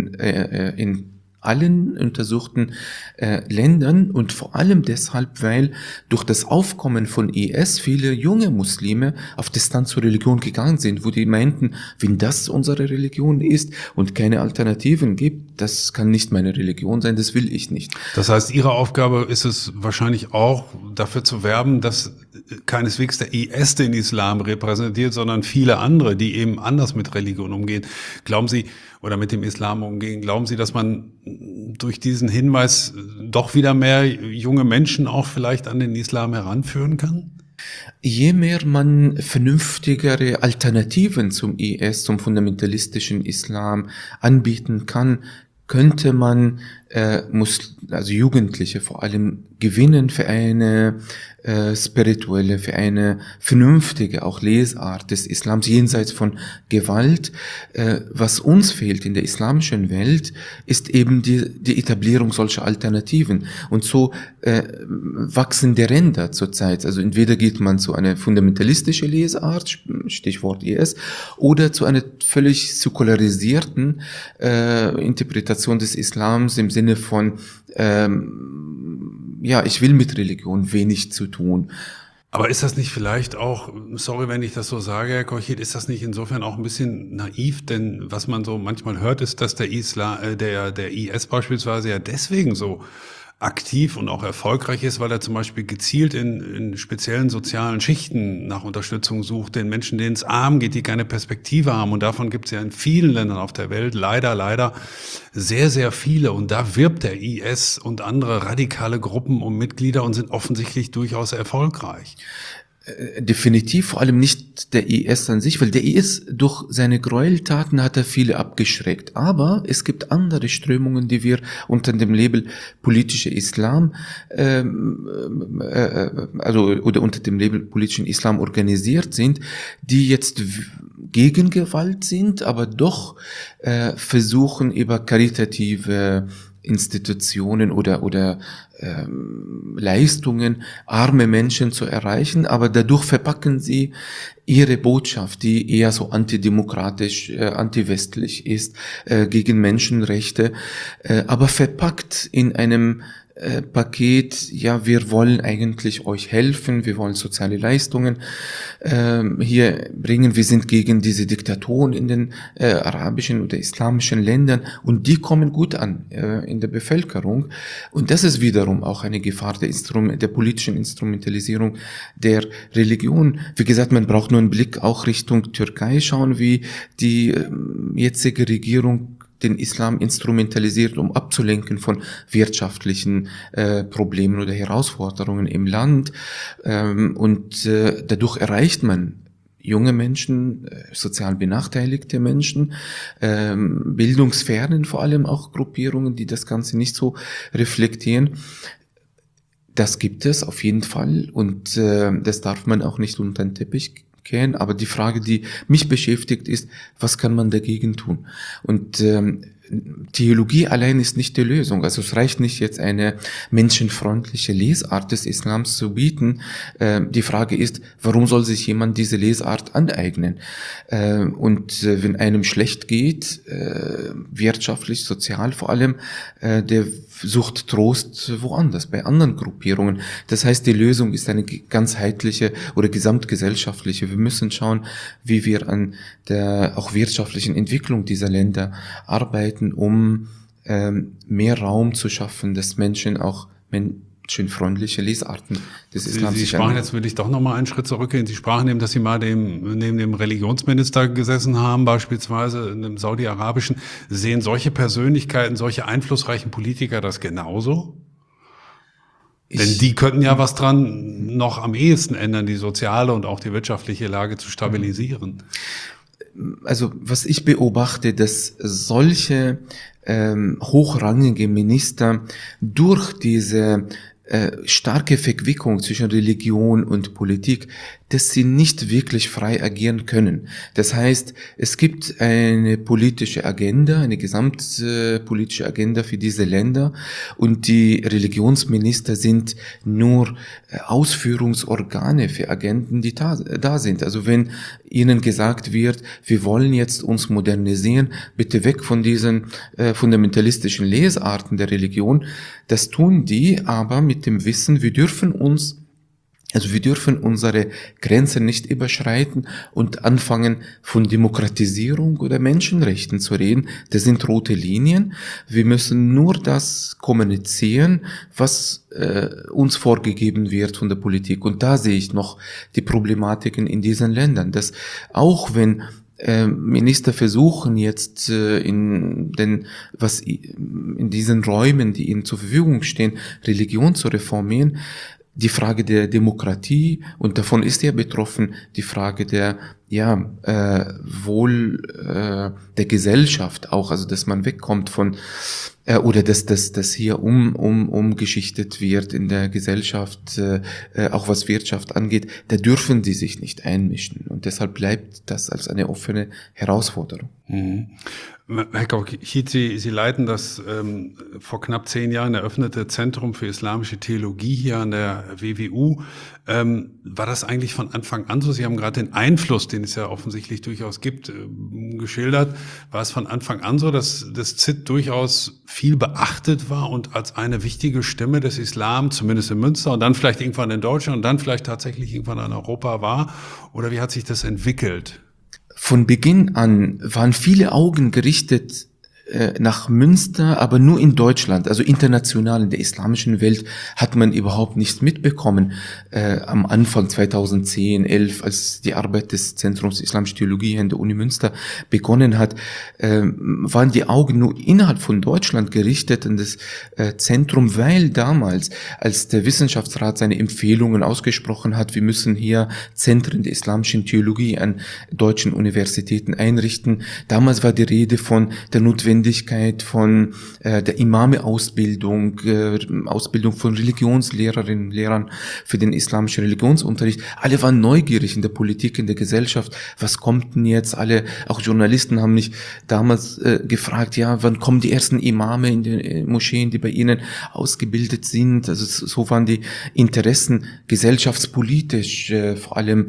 in allen untersuchten Ländern, und vor allem deshalb, weil durch das Aufkommen von IS viele junge Muslime auf Distanz zur Religion gegangen sind, wo die meinten, wenn das unsere Religion ist und keine Alternativen gibt, das kann nicht meine Religion sein, das will ich nicht. Das heißt, Ihre Aufgabe ist es wahrscheinlich auch, dafür zu werben, dass keineswegs der IS den Islam repräsentiert, sondern viele andere, die eben anders mit Religion umgehen. Glauben Sie, oder mit dem Islam umgehen, glauben Sie, dass man durch diesen Hinweis doch wieder mehr junge Menschen auch vielleicht an den Islam heranführen kann? Je mehr man vernünftigere Alternativen zum IS, zum fundamentalistischen Islam anbieten kann, könnte man also Jugendliche vor allem gewinnen für eine spirituelle, für eine vernünftige auch Lesart des Islams jenseits von Gewalt. Was uns fehlt in der islamischen Welt, ist eben die Etablierung solcher Alternativen. Und so wachsen die Ränder zurzeit. Also entweder geht man zu einer fundamentalistischen Lesart, Stichwort IS, oder zu einer völlig säkularisierten Interpretation des Islams im Sinne von ich will mit Religion wenig zu tun. Aber ist das nicht vielleicht auch, sorry, wenn ich das so sage, Herr Korchit, ist das nicht insofern auch ein bisschen naiv? Denn was man so manchmal hört, ist, dass der IS beispielsweise ja deswegen so aktiv und auch erfolgreich ist, weil er zum Beispiel gezielt in speziellen sozialen Schichten nach Unterstützung sucht, den Menschen, denen es arm geht, die keine Perspektive haben. Und davon gibt es ja in vielen Ländern auf der Welt leider sehr, sehr viele. Und da wirbt der IS und andere radikale Gruppen um Mitglieder und sind offensichtlich durchaus erfolgreich. Definitiv, vor allem nicht der IS an sich, weil der IS durch seine Gräueltaten hat er viele abgeschreckt. Aber es gibt andere Strömungen, die wir unter dem Label politischer Islam, oder unter dem Label politischen Islam organisiert sind, die jetzt gegen Gewalt sind, aber doch versuchen über karitative Institutionen oder Leistungen arme Menschen zu erreichen, aber dadurch verpacken sie ihre Botschaft, die eher so antidemokratisch, antiwestlich ist, gegen Menschenrechte, aber verpackt in einem Paket, ja, wir wollen eigentlich euch helfen, wir wollen soziale Leistungen hier bringen, wir sind gegen diese Diktatoren in den arabischen oder islamischen Ländern und die kommen gut an in der Bevölkerung und das ist wiederum auch eine Gefahr der politischen Instrumentalisierung der Religion. Wie gesagt, man braucht nur einen Blick auch Richtung Türkei schauen, wie die jetzige Regierung den Islam instrumentalisiert, um abzulenken von wirtschaftlichen Problemen oder Herausforderungen im Land. Und dadurch erreicht man junge Menschen, sozial benachteiligte Menschen, bildungsfernen vor allem auch Gruppierungen, die das Ganze nicht so reflektieren. Das gibt es auf jeden Fall und das darf man auch nicht unter den Teppich kehren. Aber die Frage, die mich beschäftigt, ist, was kann man dagegen tun? Und Theologie allein ist nicht die Lösung. Also es reicht nicht, jetzt eine menschenfreundliche Lesart des Islams zu bieten. Die Frage ist, warum soll sich jemand diese Lesart aneignen? Und wenn einem schlecht geht, wirtschaftlich, sozial vor allem, der sucht Trost woanders, bei anderen Gruppierungen. Das heißt, die Lösung ist eine ganzheitliche oder gesamtgesellschaftliche. Wir müssen schauen, wie wir an der auch wirtschaftlichen Entwicklung dieser Länder arbeiten, um mehr Raum zu schaffen, dass Menschen auch menschenfreundliche Lesarten des Islams Sie sprachen, jetzt will ich doch nochmal einen Schritt zurückgehen. Sie sprachen eben, dass Sie mal neben dem Religionsminister gesessen haben, beispielsweise in einem saudi-arabischen. Sehen solche Persönlichkeiten, solche einflussreichen Politiker das genauso? Denn die könnten ja was dran noch am ehesten ändern, die soziale und auch die wirtschaftliche Lage zu stabilisieren. Also was ich beobachte, dass solche hochrangige Minister durch diese starke Verquickung zwischen Religion und Politik, dass sie nicht wirklich frei agieren können. Das heißt, es gibt eine politische Agenda, eine gesamtpolitische Agenda für diese Länder und die Religionsminister sind nur Ausführungsorgane für Agenden, die da sind. Also wenn ihnen gesagt wird, wir wollen jetzt uns modernisieren, bitte weg von diesen fundamentalistischen Lesarten der Religion, das tun die aber mit dem Wissen, wir dürfen unsere Grenzen nicht überschreiten und anfangen von Demokratisierung oder Menschenrechten zu reden. Das sind rote Linien. Wir müssen nur das kommunizieren, was uns vorgegeben wird von der Politik. Und da sehe ich noch die Problematiken in diesen Ländern, dass auch wenn Minister versuchen jetzt in diesen Räumen, die ihnen zur Verfügung stehen, Religion zu reformieren, die Frage der Demokratie, und davon ist er betroffen, die Frage der der Gesellschaft auch, also dass man wegkommt von oder dass hier umgeschichtet wird in der Gesellschaft, auch was Wirtschaft angeht, da dürfen die sich nicht einmischen und deshalb bleibt das als eine offene Herausforderung. Mhm. Herr Kauchit, Sie leiten das vor knapp 10 Jahren eröffnete Zentrum für islamische Theologie hier an der WWU. War das eigentlich von Anfang an so? Sie haben gerade den Einfluss, den es ja offensichtlich durchaus gibt, geschildert. War es von Anfang an so, dass das ZIT durchaus viel beachtet war und als eine wichtige Stimme des Islam, zumindest in Münster und dann vielleicht irgendwann in Deutschland und dann vielleicht tatsächlich irgendwann in Europa war? Oder wie hat sich das entwickelt? Von Beginn an waren viele Augen gerichtet nach Münster, aber nur in Deutschland, also international in der islamischen Welt hat man überhaupt nichts mitbekommen. Am Anfang 2010, 11, als die Arbeit des Zentrums Islamische Theologie an der Uni Münster begonnen hat, waren die Augen nur innerhalb von Deutschland gerichtet an das Zentrum, weil damals, als der Wissenschaftsrat seine Empfehlungen ausgesprochen hat, wir müssen hier Zentren der islamischen Theologie an deutschen Universitäten einrichten, damals war die Rede von der Notwendigkeit von der Imame-Ausbildung, Ausbildung von Religionslehrerinnen und Lehrern für den islamischen Religionsunterricht. Alle waren neugierig in der Politik, in der Gesellschaft. Was kommt denn jetzt? Alle, auch Journalisten haben mich damals gefragt, ja, wann kommen die ersten Imame in den Moscheen, die bei ihnen ausgebildet sind? Also so waren die Interessen gesellschaftspolitisch vor allem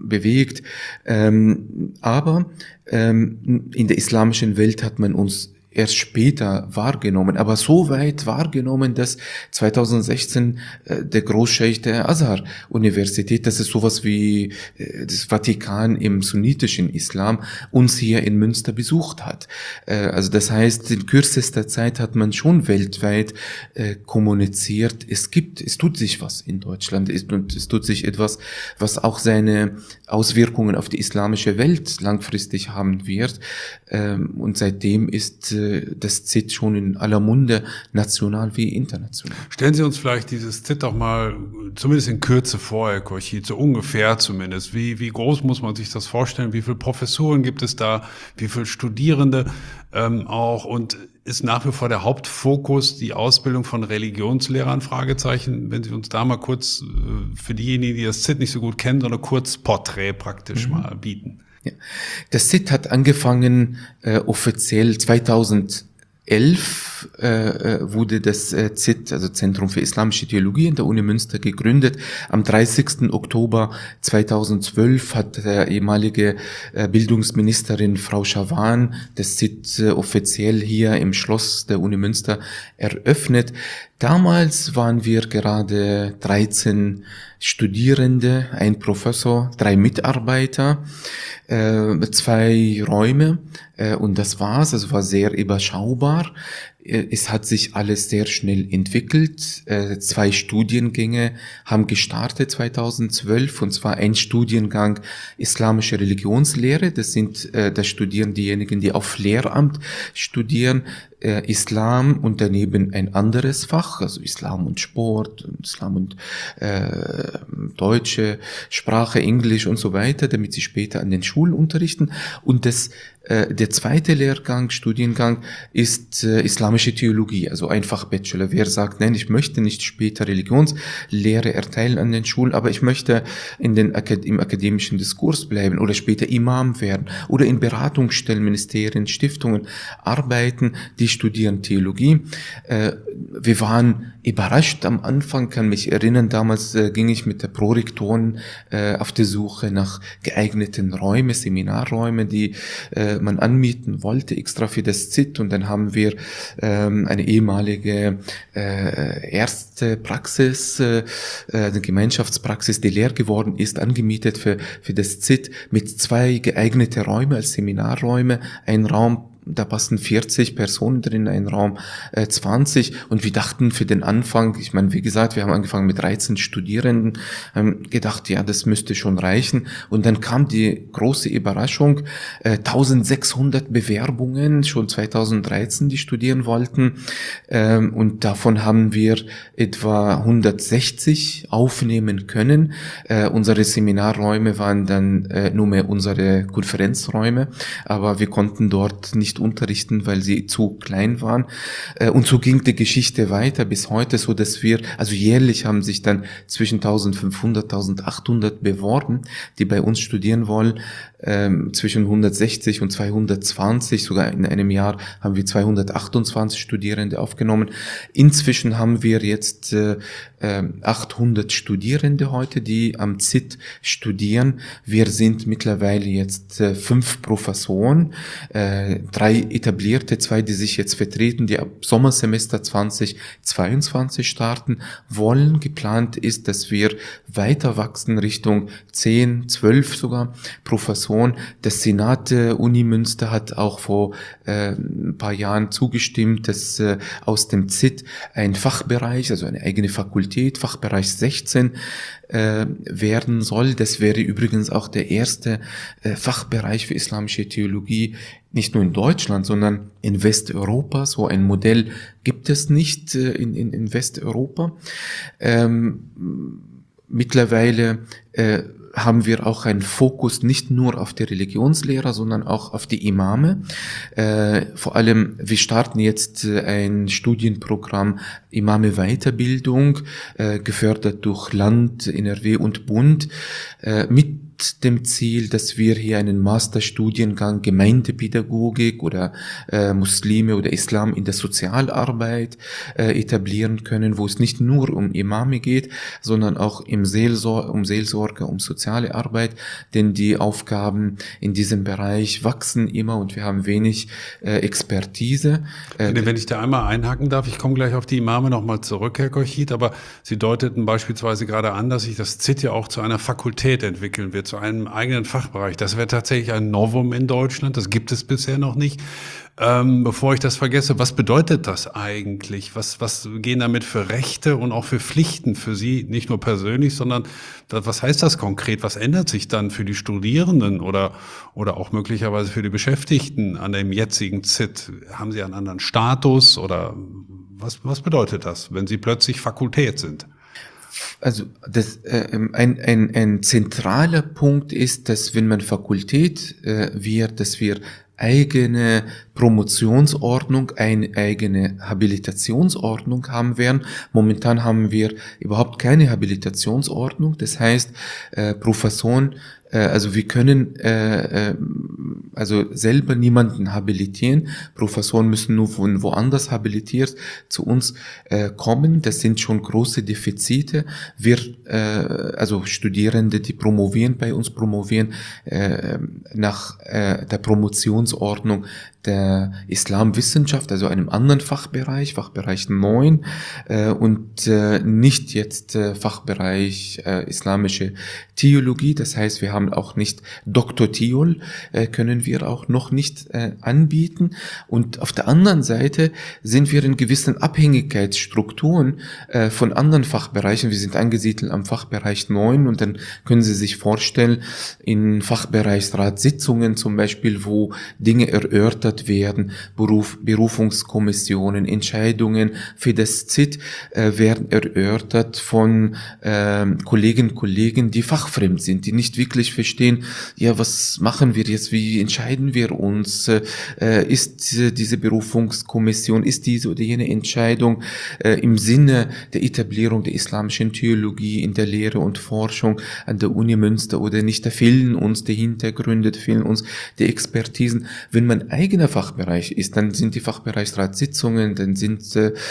bewegt. Aber in der islamischen Welt hat man uns erst später wahrgenommen, aber so weit wahrgenommen, dass 2016 der Großscheich der Azhar-Universität, das ist sowas wie das Vatikan im sunnitischen Islam, uns hier in Münster besucht hat. Also das heißt, in kürzester Zeit hat man schon weltweit kommuniziert, es tut sich was in Deutschland und es tut sich etwas, was auch seine Auswirkungen auf die islamische Welt langfristig haben wird. Und seitdem ist das ZIT schon in aller Munde, national wie international. Stellen Sie uns vielleicht dieses ZIT auch mal zumindest in Kürze vor, Herr Kochit, so ungefähr zumindest. Wie groß muss man sich das vorstellen? Wie viele Professuren gibt es da? Wie viele Studierende auch? Und ist nach wie vor der Hauptfokus die Ausbildung von Religionslehrern? Fragezeichen. Wenn Sie uns da mal kurz für diejenigen, die das ZIT nicht so gut kennen, so eine Kurzporträt praktisch mal bieten. Ja. Das ZIT hat angefangen offiziell 2011 wurde das ZIT, also Zentrum für Islamische Theologie in der Uni Münster, gegründet. Am 30. Oktober 2012 hat der ehemalige Bildungsministerin Frau Schawan das ZIT offiziell hier im Schloss der Uni Münster eröffnet. Damals waren wir gerade 13 Studierende, ein Professor, 3 Mitarbeiter, 2 Räume und das war's. Also war sehr überschaubar. Es hat sich alles sehr schnell entwickelt. 2 Studiengänge haben gestartet 2012, und zwar ein Studiengang Islamische Religionslehre. Da studieren diejenigen, die auf Lehramt studieren, Islam und daneben ein anderes Fach, also Islam und Sport, Islam und deutsche Sprache, Englisch und so weiter, damit sie später an den Schulen unterrichten. Und der zweite Studiengang ist Islamische Theologie, also einfach Bachelor. Wer sagt, nein, ich möchte nicht später Religionslehre erteilen an den Schulen, aber ich möchte im akademischen Diskurs bleiben oder später Imam werden oder in Beratungsstellen, Ministerien, Stiftungen arbeiten, die studieren Theologie. Wir waren überrascht am Anfang, kann mich erinnern, damals ging ich mit der Prorektorin auf der Suche nach geeigneten Räumen, Seminarräumen, die man anmieten wollte, extra für das ZIT, und dann haben wir eine ehemalige erste Praxis, eine Gemeinschaftspraxis, die leer geworden ist, angemietet für das ZIT mit 2 geeignete Räume als Seminarräume, ein Raum, da passen 40 Personen drin, ein Raum 20, und wir dachten für den Anfang, ich meine, wie gesagt, wir haben angefangen mit 13 Studierenden, haben gedacht, ja, das müsste schon reichen, und dann kam die große Überraschung, 1600 Bewerbungen, schon 2013, die studieren wollten, und davon haben wir etwa 160 aufnehmen können. Unsere Seminarräume waren dann nur mehr unsere Konferenzräume, aber wir konnten dort nicht unterrichten, weil sie zu klein waren. Und so ging die Geschichte weiter bis heute, so dass also jährlich haben sich dann zwischen 1500, 1800 beworben, die bei uns studieren wollen. Zwischen 160 und 220, sogar in einem Jahr haben wir 228 Studierende aufgenommen. Inzwischen haben wir jetzt 800 Studierende heute, die am ZIT studieren. Wir sind mittlerweile jetzt 5 Professoren, 3 etablierte, 2, die sich jetzt vertreten, die ab Sommersemester 2022 starten wollen. Geplant ist, dass wir weiter wachsen Richtung 10, 12 sogar Professoren. Das Senat der Uni Münster hat auch vor ein paar Jahren zugestimmt, dass aus dem ZIT ein Fachbereich, also eine eigene Fakultät, Fachbereich 16, werden soll. Das wäre übrigens auch der erste Fachbereich für islamische Theologie, nicht nur in Deutschland, sondern in Westeuropa. So ein Modell gibt es nicht in Westeuropa. Mittlerweile haben wir auch einen Fokus nicht nur auf die Religionslehrer, sondern auch auf die Imame. Vor allem, wir starten jetzt ein Studienprogramm Imame Weiterbildung, gefördert durch Land, NRW und Bund, mit mit dem Ziel, dass wir hier einen Masterstudiengang Gemeindepädagogik oder Muslime oder Islam in der Sozialarbeit etablieren können, wo es nicht nur um Imame geht, sondern auch um Seelsorge, um soziale Arbeit, denn die Aufgaben in diesem Bereich wachsen immer und wir haben wenig Expertise. Wenn ich da einmal einhaken darf, ich komme gleich auf die Imame nochmal zurück, Herr Kochit, aber Sie deuteten beispielsweise gerade an, dass sich das ZIT ja auch zu einer Fakultät entwickeln wird, zu einem eigenen Fachbereich. Das wäre tatsächlich ein Novum in Deutschland, das gibt es bisher noch nicht. Bevor ich das vergesse, was bedeutet das eigentlich? Was gehen damit für Rechte und auch für Pflichten für Sie, nicht nur persönlich, sondern was heißt das konkret? Was ändert sich dann für die Studierenden oder auch möglicherweise für die Beschäftigten an dem jetzigen ZIT? Haben Sie einen anderen Status oder was bedeutet das, wenn Sie plötzlich Fakultät sind? Also ein zentraler Punkt ist, dass wenn man Fakultät wird, dass wir eigene Promotionsordnung, eine eigene Habilitationsordnung haben werden. Momentan haben wir überhaupt keine Habilitationsordnung. Das heißt, Professoren, also wir können also selber niemanden habilitieren. Professoren müssen nur von woanders habilitiert zu uns kommen. Das sind schon große Defizite. Wir, also Studierende, die promovieren bei uns, promovieren nach der Promotionsordnung der Islamwissenschaft, also einem anderen Fachbereich, Fachbereich 9 und nicht jetzt Fachbereich islamische Theologie. Das heißt, wir haben auch nicht Dr. Theol, können wir auch noch nicht anbieten. Und auf der anderen Seite sind wir in gewissen Abhängigkeitsstrukturen von anderen Fachbereichen. Wir sind angesiedelt am Fachbereich 9 und dann können Sie sich vorstellen, in Fachbereichsratssitzungen zum Beispiel, wo Dinge erörtert werden, Berufungskommissionen, Entscheidungen für das ZIT werden erörtert von Kolleginnen und Kollegen, die fachfremd sind, die nicht wirklich verstehen, ja, was machen wir jetzt, wie entscheiden wir uns, ist diese Berufungskommission, ist diese oder jene Entscheidung im Sinne der Etablierung der islamischen Theologie in der Lehre und Forschung an der Uni Münster oder nicht, da fehlen uns die Hintergründe, da fehlen uns die Expertisen. Wenn man eigener Fachbereich ist, dann sind die Fachbereichsratssitzungen, dann sind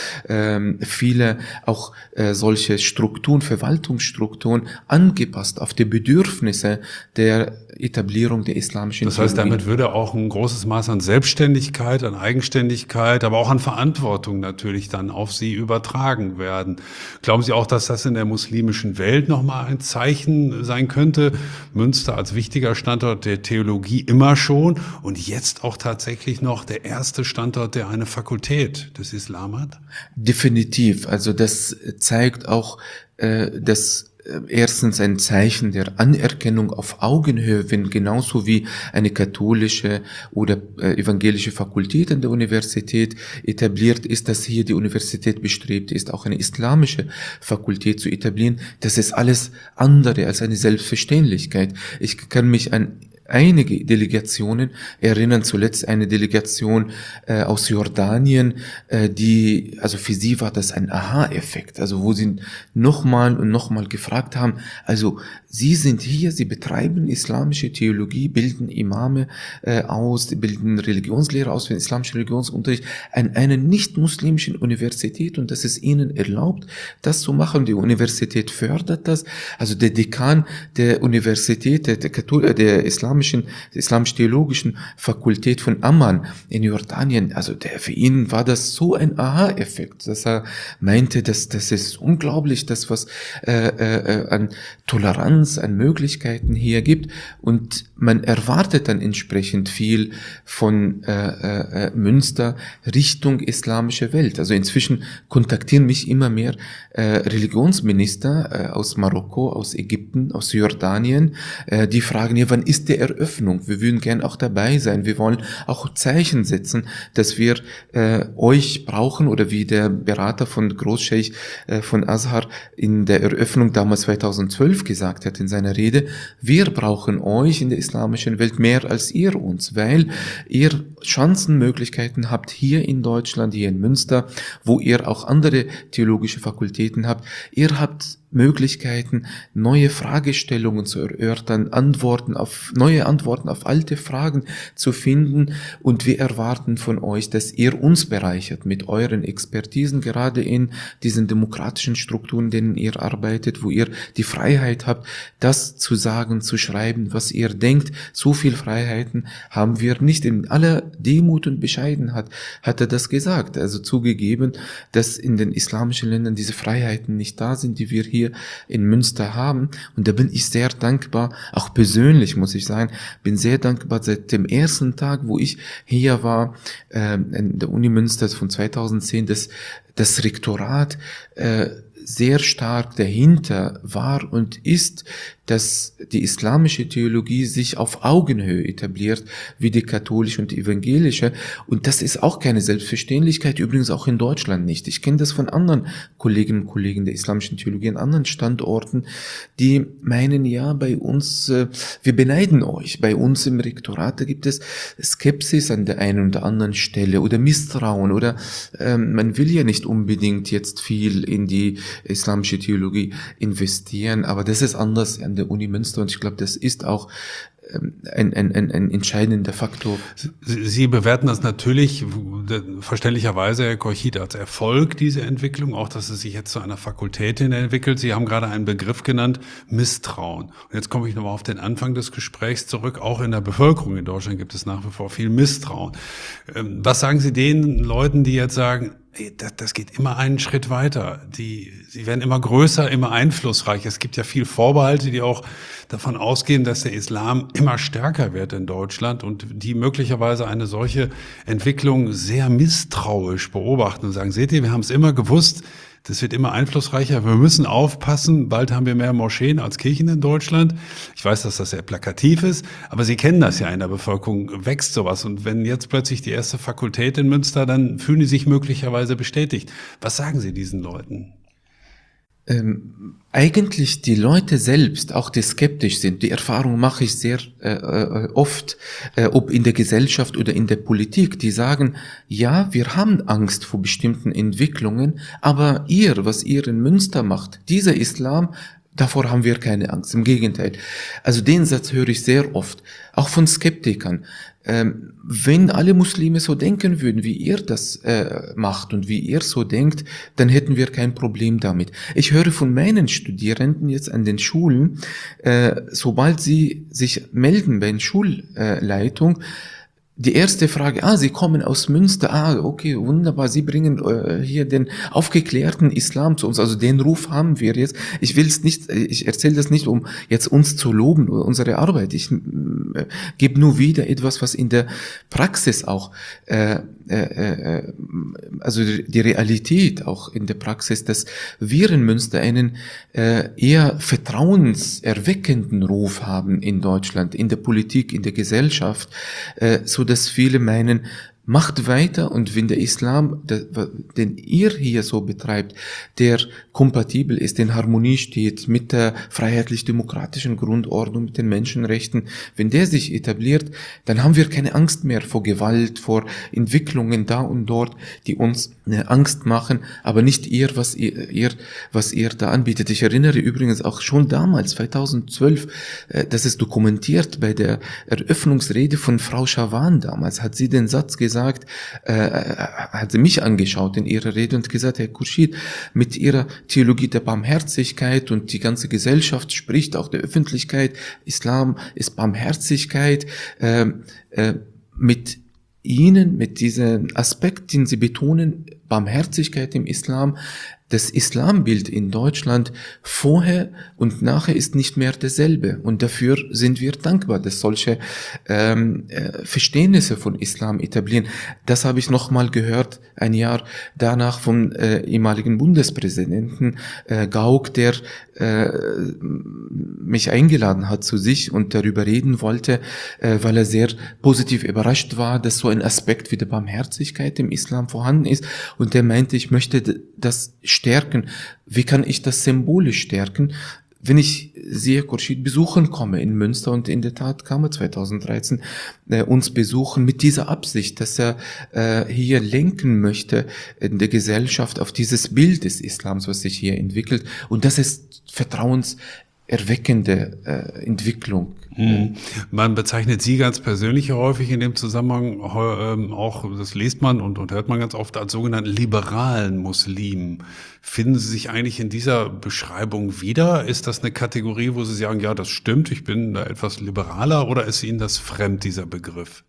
viele auch solche Strukturen, Verwaltungsstrukturen angepasst auf die Bedürfnisse der Etablierung der islamischen Theologie. Das heißt, damit würde auch ein großes Maß an Selbstständigkeit, an Eigenständigkeit, aber auch an Verantwortung natürlich dann auf Sie übertragen werden. Glauben Sie auch, dass das in der muslimischen Welt nochmal ein Zeichen sein könnte? Münster als wichtiger Standort der Theologie immer schon und jetzt auch tatsächlich noch der erste Standort, der eine Fakultät des Islam hat? Definitiv. Also das zeigt auch, dass erstens ein Zeichen der Anerkennung auf Augenhöhe, wenn genauso wie eine katholische oder evangelische Fakultät an der Universität etabliert ist, dass hier die Universität bestrebt ist, auch eine islamische Fakultät zu etablieren. Das ist alles andere als eine Selbstverständlichkeit. Ich kann mich an einige Delegationen erinnern, zuletzt eine Delegation aus Jordanien, also für sie war das ein Aha-Effekt, also wo sie nochmal und nochmal gefragt haben, also Sie sind hier, Sie betreiben islamische Theologie, bilden Imame aus, bilden Religionslehrer aus für den islamischen Religionsunterricht an einer nicht-muslimischen Universität und das ist Ihnen erlaubt, das zu machen. Die Universität fördert das. Also der Dekan der Universität, der islamisch-theologischen Fakultät von Amman in Jordanien, also für ihn war das so ein Aha-Effekt, dass er meinte, das ist unglaublich, das was an Toleranz, an Möglichkeiten hier gibt und man erwartet dann entsprechend viel von Münster Richtung islamische Welt. Also inzwischen kontaktieren mich immer mehr Religionsminister aus Marokko, aus Ägypten, aus Jordanien, die fragen, ja, wann ist die Eröffnung? Wir würden gern auch dabei sein. Wir wollen auch Zeichen setzen, dass wir euch brauchen oder wie der Berater von Großscheich von Azhar in der Eröffnung damals 2012 gesagt hat in seiner Rede, wir brauchen euch in der islamischen Welt mehr als ihr uns, weil ihr Chancenmöglichkeiten habt hier in Deutschland, hier in Münster, wo ihr auch andere theologische Fakultäten habt. Ihr habt Möglichkeiten, neue Fragestellungen zu erörtern, neue Antworten auf alte Fragen zu finden. Und wir erwarten von euch, dass ihr uns bereichert mit euren Expertisen, gerade in diesen demokratischen Strukturen, in denen ihr arbeitet, wo ihr die Freiheit habt, das zu sagen, zu schreiben, was ihr denkt. So viel Freiheiten haben wir nicht. In aller Demut und Bescheidenheit hat er das gesagt. Also zugegeben, dass in den islamischen Ländern diese Freiheiten nicht da sind, die wir hier in Münster haben. Und da bin ich sehr dankbar, auch persönlich muss ich sagen, bin sehr dankbar seit dem ersten Tag, wo ich hier war, in der Uni Münster von 2010, dass das Rektorat sehr stark dahinter war und ist, dass die islamische Theologie sich auf Augenhöhe etabliert, wie die katholische und die evangelische. Und das ist auch keine Selbstverständlichkeit, übrigens auch in Deutschland nicht. Ich kenne das von anderen Kolleginnen und Kollegen der islamischen Theologie an anderen Standorten, die meinen, ja, bei uns, wir beneiden euch. Bei uns im Rektorat, da gibt es Skepsis an der einen oder anderen Stelle oder Misstrauen oder man will ja nicht unbedingt jetzt viel in die islamische Theologie investieren, aber das ist anders an der Uni Münster und ich glaube, das ist auch ein entscheidender Faktor. Sie bewerten das natürlich verständlicherweise, Herr Korchit, als Erfolg, diese Entwicklung, auch dass es sich jetzt zu einer Fakultät hin entwickelt. Sie haben gerade einen Begriff genannt, Misstrauen. Und jetzt komme ich nochmal auf den Anfang des Gesprächs zurück. Auch in der Bevölkerung in Deutschland gibt es nach wie vor viel Misstrauen. Was sagen Sie den Leuten, die jetzt sagen, das geht immer einen Schritt weiter. Sie werden immer größer, immer einflussreicher. Es gibt ja viel Vorbehalte, die auch davon ausgehen, dass der Islam immer stärker wird in Deutschland und die möglicherweise eine solche Entwicklung sehr misstrauisch beobachten und sagen, seht ihr, wir haben es immer gewusst, das wird immer einflussreicher. Wir müssen aufpassen. Bald haben wir mehr Moscheen als Kirchen in Deutschland. Ich weiß, dass das sehr plakativ ist, aber Sie kennen das ja in der Bevölkerung. Wächst sowas. Und wenn jetzt plötzlich die erste Fakultät in Münster, dann fühlen die sich möglicherweise bestätigt. Was sagen Sie diesen Leuten? Eigentlich die Leute selbst, auch die skeptisch sind, die Erfahrung mache ich sehr oft, ob in der Gesellschaft oder in der Politik, die sagen, ja, wir haben Angst vor bestimmten Entwicklungen, aber was ihr in Münster macht, dieser Islam, davor haben wir keine Angst, im Gegenteil. Also den Satz höre ich sehr oft, auch von Skeptikern. Wenn alle Muslime so denken würden, wie ihr das macht und wie ihr so denkt, dann hätten wir kein Problem damit. Ich höre von meinen Studierenden jetzt an den Schulen, sobald sie sich melden bei der Schulleitung, die erste Frage, Sie kommen aus Münster, okay, wunderbar, Sie bringen hier den aufgeklärten Islam zu uns, also den Ruf haben wir jetzt. Ich erzähle das nicht, um jetzt uns zu loben oder unsere Arbeit. Ich gebe nur wieder etwas, was in der Praxis auch, also die Realität auch in der Praxis, dass wir in Münster einen eher vertrauenserweckenden Ruf haben in Deutschland, in der Politik, in der Gesellschaft, so dass viele meinen, macht weiter und wenn der Islam, den ihr hier so betreibt, der kompatibel ist, in Harmonie steht mit der freiheitlich-demokratischen Grundordnung, mit den Menschenrechten, wenn der sich etabliert, dann haben wir keine Angst mehr vor Gewalt, vor Entwicklungen da und dort, die uns Angst machen, aber nicht was ihr da anbietet. Ich erinnere übrigens auch schon damals, 2012, das ist dokumentiert bei der Eröffnungsrede von Frau Schawan damals, hat sie den Satz gesagt, hat sie mich angeschaut in ihrer Rede und gesagt, Herr Khurshid, mit ihrer Theologie der Barmherzigkeit und die ganze Gesellschaft spricht, auch der Öffentlichkeit, Islam ist Barmherzigkeit, mit Ihnen, mit diesem Aspekt, den Sie betonen, Barmherzigkeit im Islam, das Islambild in Deutschland vorher und nachher ist nicht mehr dasselbe. Und dafür sind wir dankbar, dass solche Verständnisse von Islam etablieren. Das habe ich nochmal gehört, ein Jahr danach vom ehemaligen Bundespräsidenten Gauck, der mich eingeladen hat zu sich und darüber reden wollte, weil er sehr positiv überrascht war, dass so ein Aspekt wie der Barmherzigkeit im Islam vorhanden ist. Und er meinte, ich möchte das stärken. Wie kann ich das symbolisch stärken? wenn ich sehe, Khurshid besuchen komme in Münster, und in der Tat kam er 2013 uns besuchen mit dieser Absicht, dass er hier lenken möchte in der Gesellschaft auf dieses Bild des Islams, was sich hier entwickelt, und das ist vertrauenserweckende Entwicklung. Man bezeichnet Sie ganz persönlich häufig in dem Zusammenhang auch, das liest man und hört man ganz oft, als sogenannten liberalen Muslimen. Finden Sie sich eigentlich in dieser Beschreibung wieder? Ist das eine Kategorie, wo Sie sagen, ja, das stimmt, ich bin da etwas liberaler, oder ist Ihnen das fremd, dieser Begriff?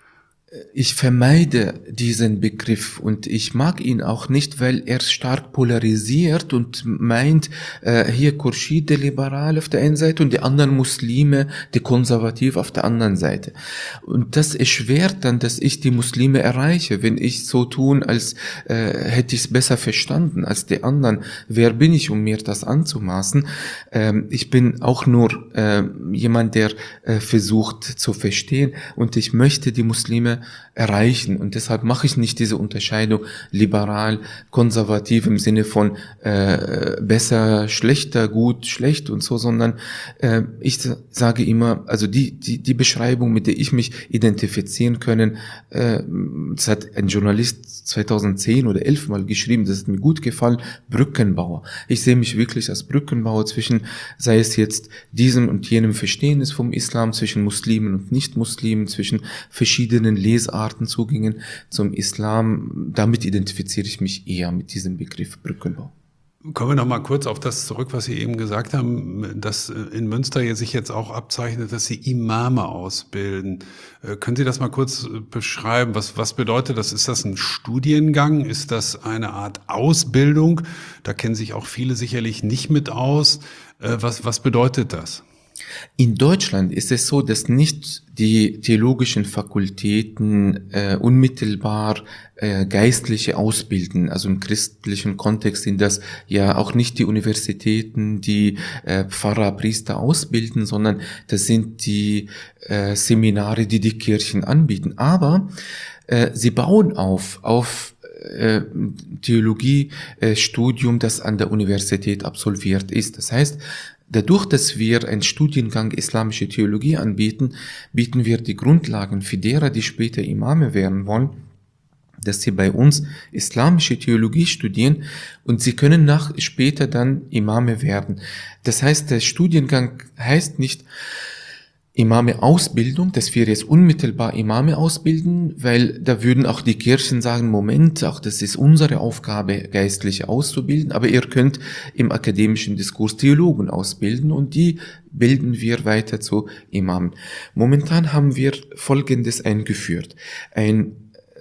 Ich vermeide diesen Begriff und ich mag ihn auch nicht, weil er stark polarisiert und meint, hier Khurshid, der Liberal auf der einen Seite, und die anderen Muslime, die Konservativ auf der anderen Seite. Und das erschwert dann, dass ich die Muslime erreiche, wenn ich so tun, als hätte ich es besser verstanden als die anderen. Wer bin ich, um mir das anzumaßen? Ich bin auch nur jemand, der versucht zu verstehen, und ich möchte die Muslime erreichen, und deshalb mache ich nicht diese Unterscheidung liberal, konservativ im Sinne von besser, schlechter, gut, schlecht und so, sondern ich sage immer, also die Beschreibung, mit der ich mich identifizieren können, das hat ein Journalist 2010 oder 11 mal geschrieben, das hat mir gut gefallen, Brückenbauer. Ich sehe mich wirklich als Brückenbauer zwischen, sei es jetzt diesem und jenem Verständnis vom Islam, zwischen Muslimen und Nicht-Muslimen, zwischen verschiedenen Lesarten, Zugängen zum Islam. Damit identifiziere ich mich eher mit diesem Begriff Brückenbau. Kommen wir noch mal kurz auf das zurück, was Sie eben gesagt haben, dass in Münster sich jetzt auch abzeichnet, dass Sie Imame ausbilden. Können Sie das mal kurz beschreiben? Was bedeutet das? Ist das ein Studiengang? Ist das eine Art Ausbildung? Da kennen sich auch viele sicherlich nicht mit aus. Was bedeutet das? In Deutschland ist es so, dass nicht die theologischen Fakultäten unmittelbar Geistliche ausbilden. Also im christlichen Kontext sind das ja auch nicht die Universitäten, die Pfarrer, Priester ausbilden, sondern das sind die Seminare, die die Kirchen anbieten. Aber sie bauen auf Theologiestudium, das an der Universität absolviert ist. Das heißt, dadurch, dass wir einen Studiengang Islamische Theologie anbieten, bieten wir die Grundlagen für derer, die später Imame werden wollen, dass sie bei uns Islamische Theologie studieren, und sie können später dann Imame werden. Das heißt, der Studiengang heißt nicht Imame-Ausbildung, dass wir jetzt unmittelbar Imame ausbilden, weil da würden auch die Kirchen sagen, Moment, auch das ist unsere Aufgabe, Geistliche auszubilden, aber ihr könnt im akademischen Diskurs Theologen ausbilden, und die bilden wir weiter zu Imamen. Momentan haben wir Folgendes eingeführt: ein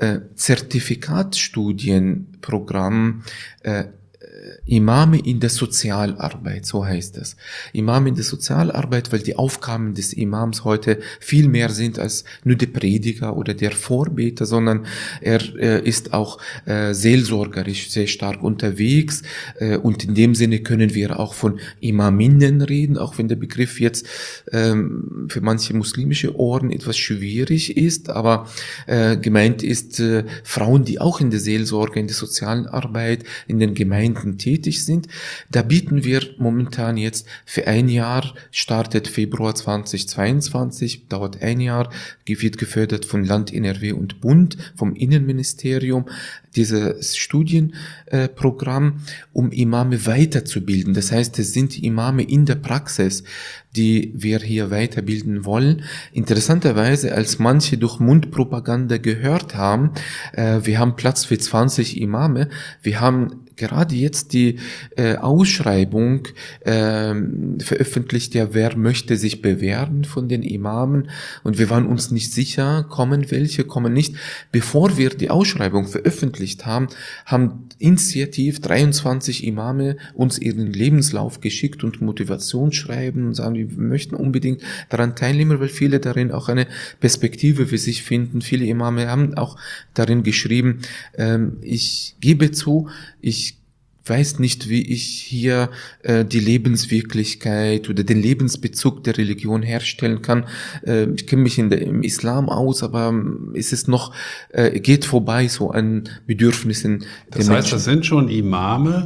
Zertifikatsstudienprogramm, Imame in der Sozialarbeit, so heißt es. Imame in der Sozialarbeit, weil die Aufgaben des Imams heute viel mehr sind als nur der Prediger oder der Vorbeter, sondern er ist auch seelsorgerisch sehr stark unterwegs, und in dem Sinne können wir auch von Imaminnen reden, auch wenn der Begriff jetzt für manche muslimische Ohren etwas schwierig ist, aber gemeint ist Frauen, die auch in der Seelsorge, in der sozialen Arbeit, in den Gemeinden tätig sind. Da bieten wir momentan jetzt für ein Jahr, startet Februar 2022, dauert ein Jahr, wird gefördert von Land NRW und Bund, vom Innenministerium, dieses Studienprogramm, um Imame weiterzubilden. Das heißt, es sind Imame in der Praxis, die wir hier weiterbilden wollen. Interessanterweise, als manche durch Mundpropaganda gehört haben, wir haben Platz für 20 Imame, wir haben gerade jetzt die Ausschreibung veröffentlicht, ja, wer möchte sich bewerben von den Imamen, und wir waren uns nicht sicher, kommen welche, kommen nicht. Bevor wir die Ausschreibung veröffentlicht haben, haben initiativ 23 Imame uns ihren Lebenslauf geschickt und Motivationsschreiben und sagen, wir möchten unbedingt daran teilnehmen, weil viele darin auch eine Perspektive für sich finden. Viele Imame haben auch darin geschrieben, ich gebe zu, ich weiß nicht, wie ich hier die Lebenswirklichkeit oder den Lebensbezug der Religion herstellen kann. Ich kenne mich im Islam aus, aber es ist noch, geht vorbei so an Bedürfnissen der Menschen. Das heißt, das sind schon Imame,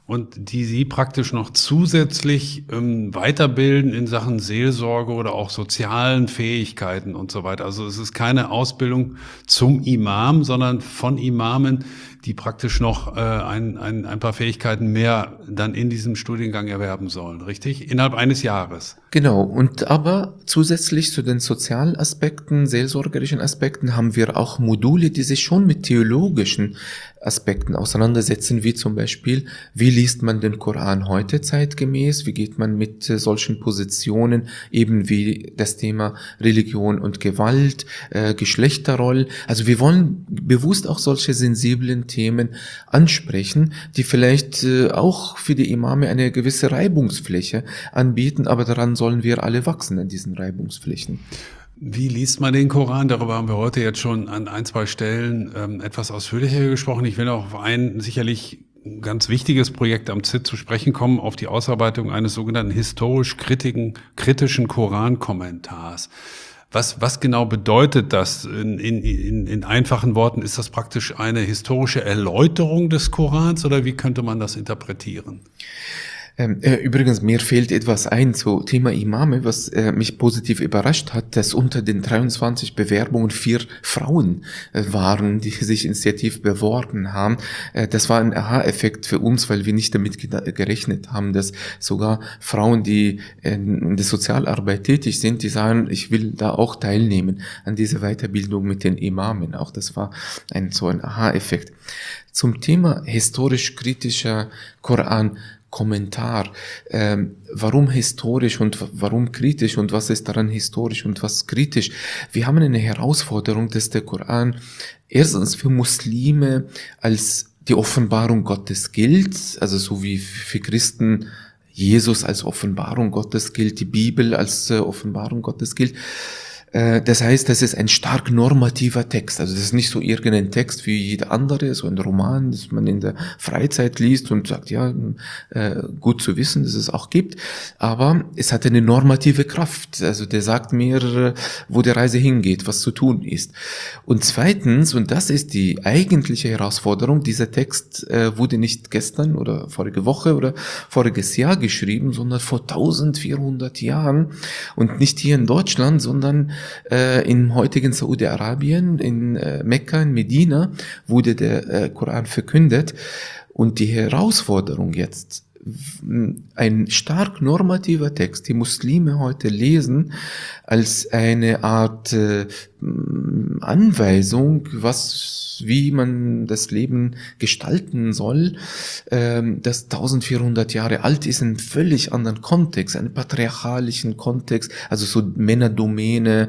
und die Sie praktisch noch zusätzlich weiterbilden in Sachen Seelsorge oder auch sozialen Fähigkeiten und so weiter. Also es ist keine Ausbildung zum Imam, sondern von Imamen, die praktisch noch ein paar Fähigkeiten mehr dann in diesem Studiengang erwerben sollen, richtig? Innerhalb eines Jahres. Genau, und aber zusätzlich zu den sozialen Aspekten, seelsorgerischen Aspekten, haben wir auch Module, die sich schon mit theologischen Aspekten auseinandersetzen, wie zum Beispiel, wie liest man den Koran heute zeitgemäß, wie geht man mit solchen Positionen, eben wie das Thema Religion und Gewalt, Geschlechterrolle. Also wir wollen bewusst auch solche sensiblen Themen ansprechen, die vielleicht auch für die Imame eine gewisse Reibungsfläche anbieten, aber daran sollen wir alle wachsen, an diesen Reibungsflächen. Wie liest man den Koran? Darüber haben wir heute jetzt schon an ein, zwei Stellen etwas ausführlicher gesprochen. Ich will auch auf ein sicherlich ganz wichtiges Projekt am ZIT zu sprechen kommen, auf die Ausarbeitung eines sogenannten historisch-kritischen Korankommentars. Was genau bedeutet das in einfachen Worten? Ist das praktisch eine historische Erläuterung des Korans oder wie könnte man das interpretieren? Übrigens, mir fehlt etwas ein zu Thema Imame, was mich positiv überrascht hat, dass unter den 23 Bewerbungen 4 Frauen waren, die sich initiativ beworben haben. Das war ein Aha-Effekt für uns, weil wir nicht damit gerechnet haben, dass sogar Frauen, die in der Sozialarbeit tätig sind, die sagen, ich will da auch teilnehmen an dieser Weiterbildung mit den Imamen. Auch das war so ein Aha-Effekt. Zum Thema historisch-kritischer Koran Kommentar. Warum historisch und warum kritisch und was ist daran historisch und was kritisch? Wir haben eine Herausforderung, dass der Koran erstens für Muslime als die Offenbarung Gottes gilt, also so wie für Christen Jesus als Offenbarung Gottes gilt, die Bibel als Offenbarung Gottes gilt. Das heißt, das ist ein stark normativer Text. Also das ist nicht so irgendein Text wie jeder andere, so ein Roman, das man in der Freizeit liest und sagt, ja, gut zu wissen, dass es auch gibt. Aber es hat eine normative Kraft. Also der sagt mir, wo die Reise hingeht, was zu tun ist. Und zweitens, und das ist die eigentliche Herausforderung, dieser Text wurde nicht gestern oder vorige Woche oder voriges Jahr geschrieben, sondern vor 1400 Jahren und nicht hier in Deutschland, sondern im heutigen Saudi-Arabien, in Mekka, in Medina, wurde der Koran verkündet. Und die Herausforderung jetzt, ein stark normativer Text, die Muslime heute lesen, als eine Art Anweisung, wie man das Leben gestalten soll, das 1400 Jahre alt ist, in einem völlig anderen Kontext, einen patriarchalischen Kontext, also so Männerdomäne,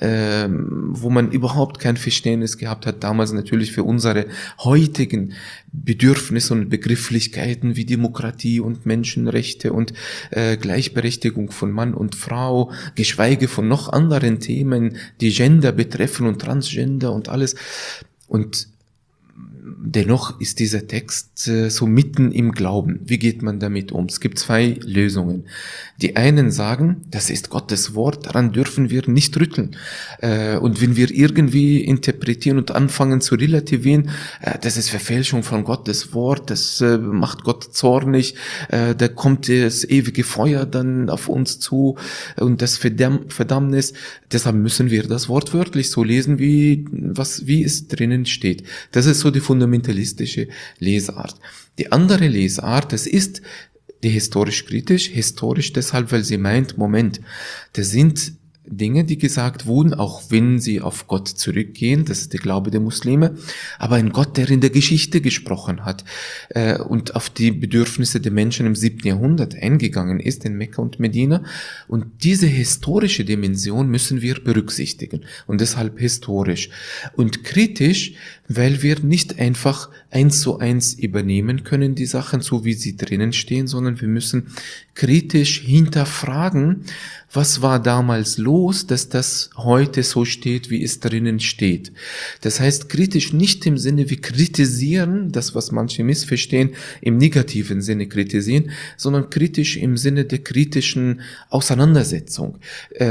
wo man überhaupt kein Verständnis gehabt hat, damals natürlich für unsere heutigen Bedürfnisse und Begrifflichkeiten wie Demokratie und Menschenrechte und Gleichberechtigung von Mann und Frau, geschweige von noch anderen Themen, die Gender betreffen und Transgender und alles. Und dennoch ist dieser Text so mitten im Glauben. Wie geht man damit um? Es gibt 2 Lösungen. Die einen sagen, das ist Gottes Wort, daran dürfen wir nicht rütteln. Und wenn wir irgendwie interpretieren und anfangen zu relativieren, das ist Verfälschung von Gottes Wort, das macht Gott zornig, da kommt das ewige Feuer dann auf uns zu und das Verdammnis. Deshalb müssen wir das Wort wörtlich so lesen, wie es drinnen steht. Das ist so die fundamentalistische Lesart. Die andere Lesart, das ist die historisch-kritisch, historisch deshalb, weil sie meint, Moment, das sind Dinge, die gesagt wurden, auch wenn sie auf Gott zurückgehen, das ist der Glaube der Muslime, aber ein Gott, der in der Geschichte gesprochen hat und auf die Bedürfnisse der Menschen im 7. Jahrhundert eingegangen ist, in Mekka und Medina. Und diese historische Dimension müssen wir berücksichtigen und deshalb historisch. Und kritisch, weil wir nicht einfach 1:1 übernehmen können, die Sachen so wie sie drinnen stehen, sondern wir müssen kritisch hinterfragen, was war damals los, dass das heute so steht, wie es drinnen steht. Das heißt, kritisch nicht im Sinne wie kritisieren, das was manche missverstehen, im negativen Sinne kritisieren, sondern kritisch im Sinne der kritischen Auseinandersetzung.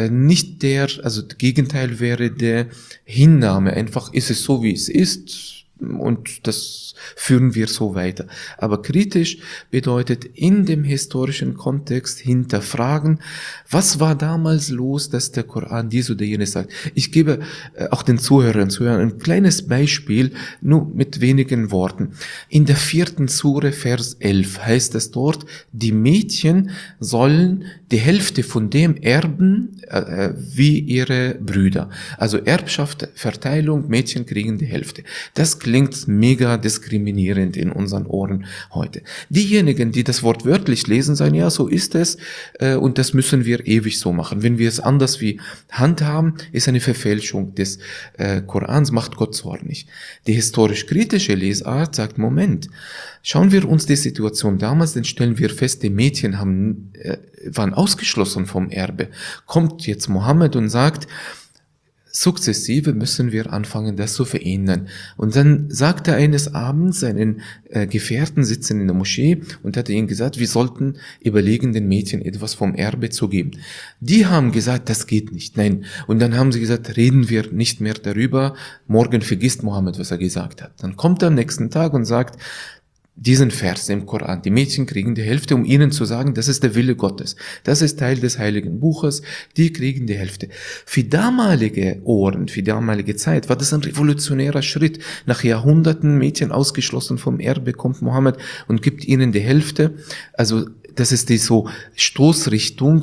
Also das Gegenteil wäre der Hinnahme, einfach ist es so, wie es ist, und das führen wir so weiter. Aber kritisch bedeutet in dem historischen Kontext hinterfragen, was war damals los, dass der Koran dies oder jenes sagt. Ich gebe auch den Zuhörern ein kleines Beispiel, nur mit wenigen Worten. In der 4. Sure, Vers 11 heißt es dort, die Mädchen sollen die Hälfte von dem erben wie ihre Brüder. Also Erbschaft, Verteilung, Mädchen kriegen die Hälfte. Das klingt mega diskriminierend in unseren Ohren heute. Diejenigen, die das Wort wörtlich lesen, sagen, ja, so ist es und das müssen wir ewig so machen. Wenn wir es anders wie handhaben, ist eine Verfälschung des Korans, macht Gott zornig. Die historisch-kritische Lesart sagt, Moment, schauen wir uns die Situation damals, dann stellen wir fest, die Mädchen waren ausgeschlossen vom Erbe. Kommt jetzt Mohammed und sagt, sukzessive müssen wir anfangen, das zu verändern. Und dann sagte er eines Abends seinen Gefährten sitzen in der Moschee und hatte ihnen gesagt, wir sollten überlegen, den Mädchen etwas vom Erbe zu geben. Die haben gesagt, das geht nicht. Nein. Und dann haben sie gesagt, reden wir nicht mehr darüber. Morgen vergisst Mohammed, was er gesagt hat. Dann kommt er am nächsten Tag und sagt, diesen Vers im Koran, die Mädchen kriegen die Hälfte, um ihnen zu sagen, das ist der Wille Gottes. Das ist Teil des Heiligen Buches, die kriegen die Hälfte. Für damalige Ohren, für damalige Zeit war das ein revolutionärer Schritt. Nach Jahrhunderten Mädchen ausgeschlossen vom Erbe kommt Mohammed und gibt ihnen die Hälfte. Also das ist die so Stoßrichtung,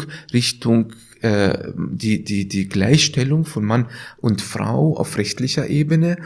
die Gleichstellung von Mann und Frau auf rechtlicher Ebene.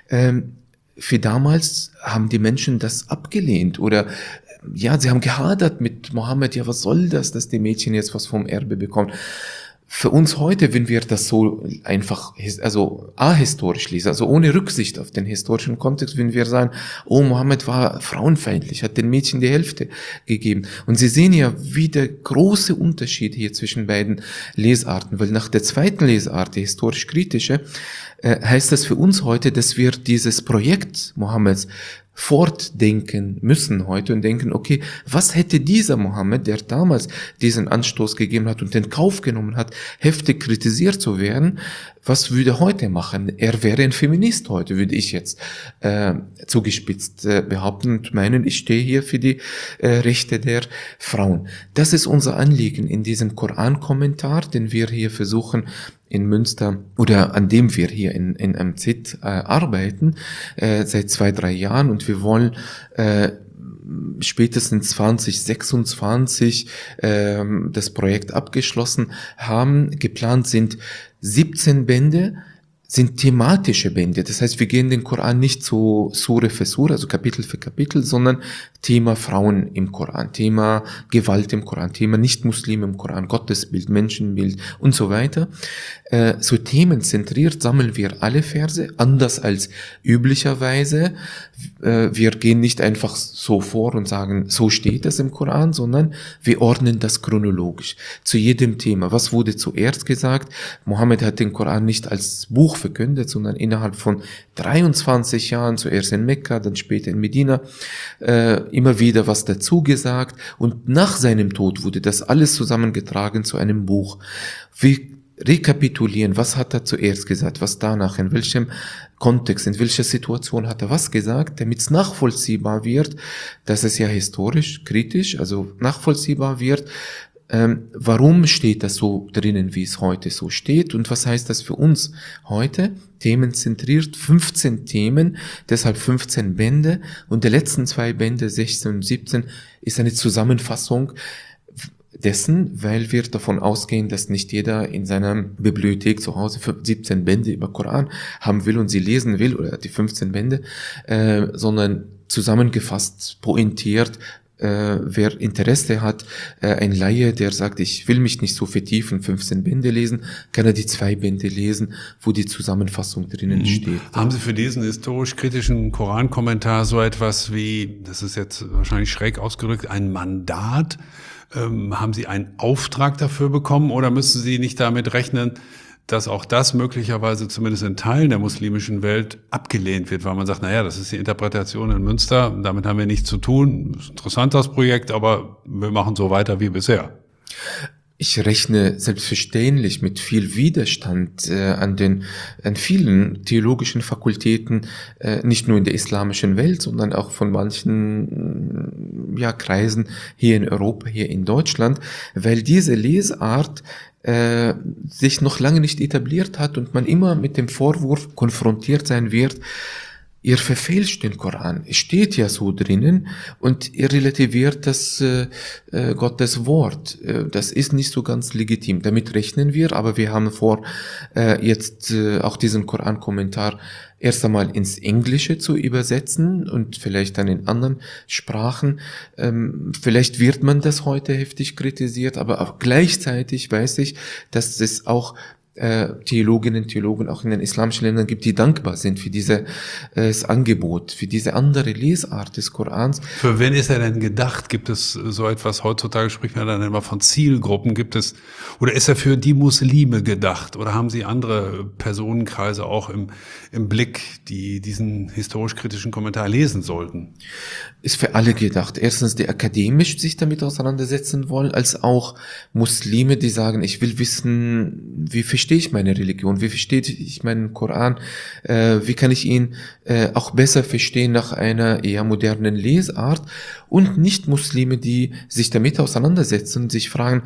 Für damals haben die Menschen das abgelehnt oder ja, sie haben gehadert mit Mohammed, ja, was soll das, dass die Mädchen jetzt was vom Erbe bekommen? Für uns heute, wenn wir das so einfach, also ahistorisch lesen, also ohne Rücksicht auf den historischen Kontext, wenn wir sagen, oh, Mohammed war frauenfeindlich, hat den Mädchen die Hälfte gegeben. Und Sie sehen ja, wie der große Unterschied hier zwischen beiden Lesarten, weil nach der zweiten Lesart, die historisch-kritische, heißt das für uns heute, dass wir dieses Projekt Mohammeds fortdenken müssen heute und denken, okay, was hätte dieser Mohammed, der damals diesen Anstoß gegeben hat und den Kauf genommen hat, heftig kritisiert zu werden, was würde er heute machen? Er wäre ein Feminist heute, würde ich jetzt zugespitzt behaupten und meinen, ich stehe hier für die Rechte der Frauen. Das ist unser Anliegen in diesem Koran-Kommentar, den wir hier versuchen in Münster oder an dem wir hier in MZ arbeiten seit 2-3 Jahren und wir wollen spätestens 2026 das Projekt abgeschlossen haben. Geplant sind 17 Bände, sind thematische Bände. Das heißt, wir gehen den Koran nicht so Sure für Sure, also Kapitel für Kapitel, sondern Thema Frauen im Koran, Thema Gewalt im Koran, Thema Nicht-Muslim im Koran, Gottesbild, Menschenbild und so weiter. So themenzentriert sammeln wir alle Verse, anders als üblicherweise. Wir gehen nicht einfach so vor und sagen, so steht es im Koran, sondern wir ordnen das chronologisch zu jedem Thema. Was wurde zuerst gesagt? Mohammed hat den Koran nicht als Buch verkündet, sondern innerhalb von 23 Jahren, zuerst in Mekka, dann später in Medina, immer wieder was dazu gesagt und nach seinem Tod wurde das alles zusammengetragen zu einem Buch. Wir rekapitulieren, was hat er zuerst gesagt, was danach, in welchem Kontext, in welcher Situation hat er was gesagt, damit es nachvollziehbar wird, das ist ja historisch, kritisch, also nachvollziehbar wird, warum steht das so drinnen, wie es heute so steht und was heißt das für uns heute? Themenzentriert, 15 Themen, deshalb 15 Bände und die letzten 2 Bände, 16 und 17, ist eine Zusammenfassung dessen, weil wir davon ausgehen, dass nicht jeder in seiner Bibliothek zu Hause 17 Bände über Koran haben will und sie lesen will, oder die 15 Bände, sondern zusammengefasst, pointiert, wer Interesse hat, ein Laie, der sagt, ich will mich nicht so vertiefen, 15 Bände lesen, kann er die 2 Bände lesen, wo die Zusammenfassung drinnen steht. Haben Sie für diesen historisch-kritischen Korankommentar so etwas wie, das ist jetzt wahrscheinlich schräg ausgedrückt, ein Mandat? Haben Sie einen Auftrag dafür bekommen oder müssen Sie nicht damit rechnen, dass auch das möglicherweise zumindest in Teilen der muslimischen Welt abgelehnt wird, weil man sagt, naja, das ist die Interpretation in Münster, damit haben wir nichts zu tun, das ist interessant, das Projekt, aber wir machen so weiter wie bisher. Ich rechne selbstverständlich mit viel Widerstand an vielen theologischen Fakultäten, nicht nur in der islamischen Welt, sondern auch von manchen Kreisen hier in Europa, hier in Deutschland, weil diese Lesart sich noch lange nicht etabliert hat und man immer mit dem Vorwurf konfrontiert sein wird, ihr verfälscht den Koran. Es steht ja so drinnen und ihr relativiert das Gottes Wort. Das ist nicht so ganz legitim. Damit rechnen wir, aber wir haben vor, jetzt auch diesen Koran-Kommentar erst einmal ins Englische zu übersetzen und vielleicht dann in anderen Sprachen. Vielleicht wird man das heute heftig kritisiert, aber auch gleichzeitig weiß ich, dass es auch Theologinnen und Theologen auch in den islamischen Ländern gibt, die dankbar sind für dieses Angebot, für diese andere Lesart des Korans. Für wen ist er denn gedacht? Gibt es so etwas, heutzutage spricht man dann immer von Zielgruppen, oder ist er für die Muslime gedacht? Oder haben Sie andere Personenkreise auch im Blick, die diesen historisch-kritischen Kommentar lesen sollten? Ist für alle gedacht. Erstens, die akademisch sich damit auseinandersetzen wollen, als auch Muslime, die sagen, ich will wissen, wie verstehe ich meine Religion, wie verstehe ich meinen Koran, wie kann ich ihn auch besser verstehen nach einer eher modernen Lesart, und Nicht-Muslime, die sich damit auseinandersetzen und sich fragen,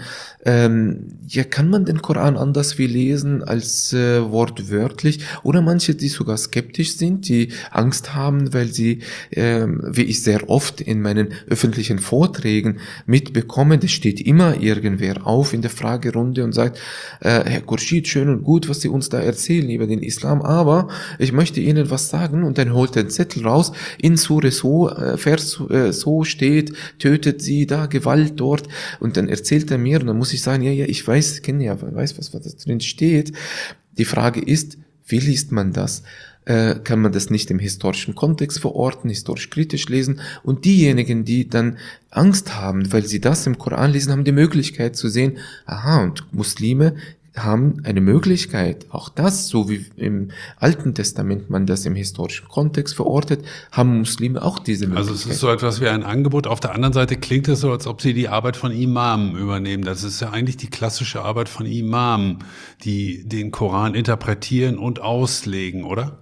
kann man den Koran anders wie lesen als wortwörtlich, oder manche, die sogar skeptisch sind, die Angst haben, weil sie, wie ich sehr oft in meinen öffentlichen Vorträgen mitbekomme, das steht immer irgendwer auf in der Fragerunde und sagt, Herr Khurshid, schön und gut, was Sie uns da erzählen über den Islam, aber ich möchte Ihnen was sagen, und dann holt er einen Zettel raus, in Sure so, Vers so steht, tötet sie, da Gewalt dort, und dann erzählt er mir, und dann muss ich sagen, ich weiß, was da drin steht. Die Frage ist, wie liest man das? Kann man das nicht im historischen Kontext verorten, historisch kritisch lesen? Und diejenigen, die dann Angst haben, weil sie das im Koran lesen, haben die Möglichkeit zu sehen, aha, und Muslime haben eine Möglichkeit, auch das, so wie im Alten Testament man das im historischen Kontext verortet, haben Muslime auch diese Möglichkeit. Also es ist so etwas wie ein Angebot. Auf der anderen Seite klingt es so, als ob Sie die Arbeit von Imamen übernehmen. Das ist ja eigentlich die klassische Arbeit von Imamen, die den Koran interpretieren und auslegen, oder?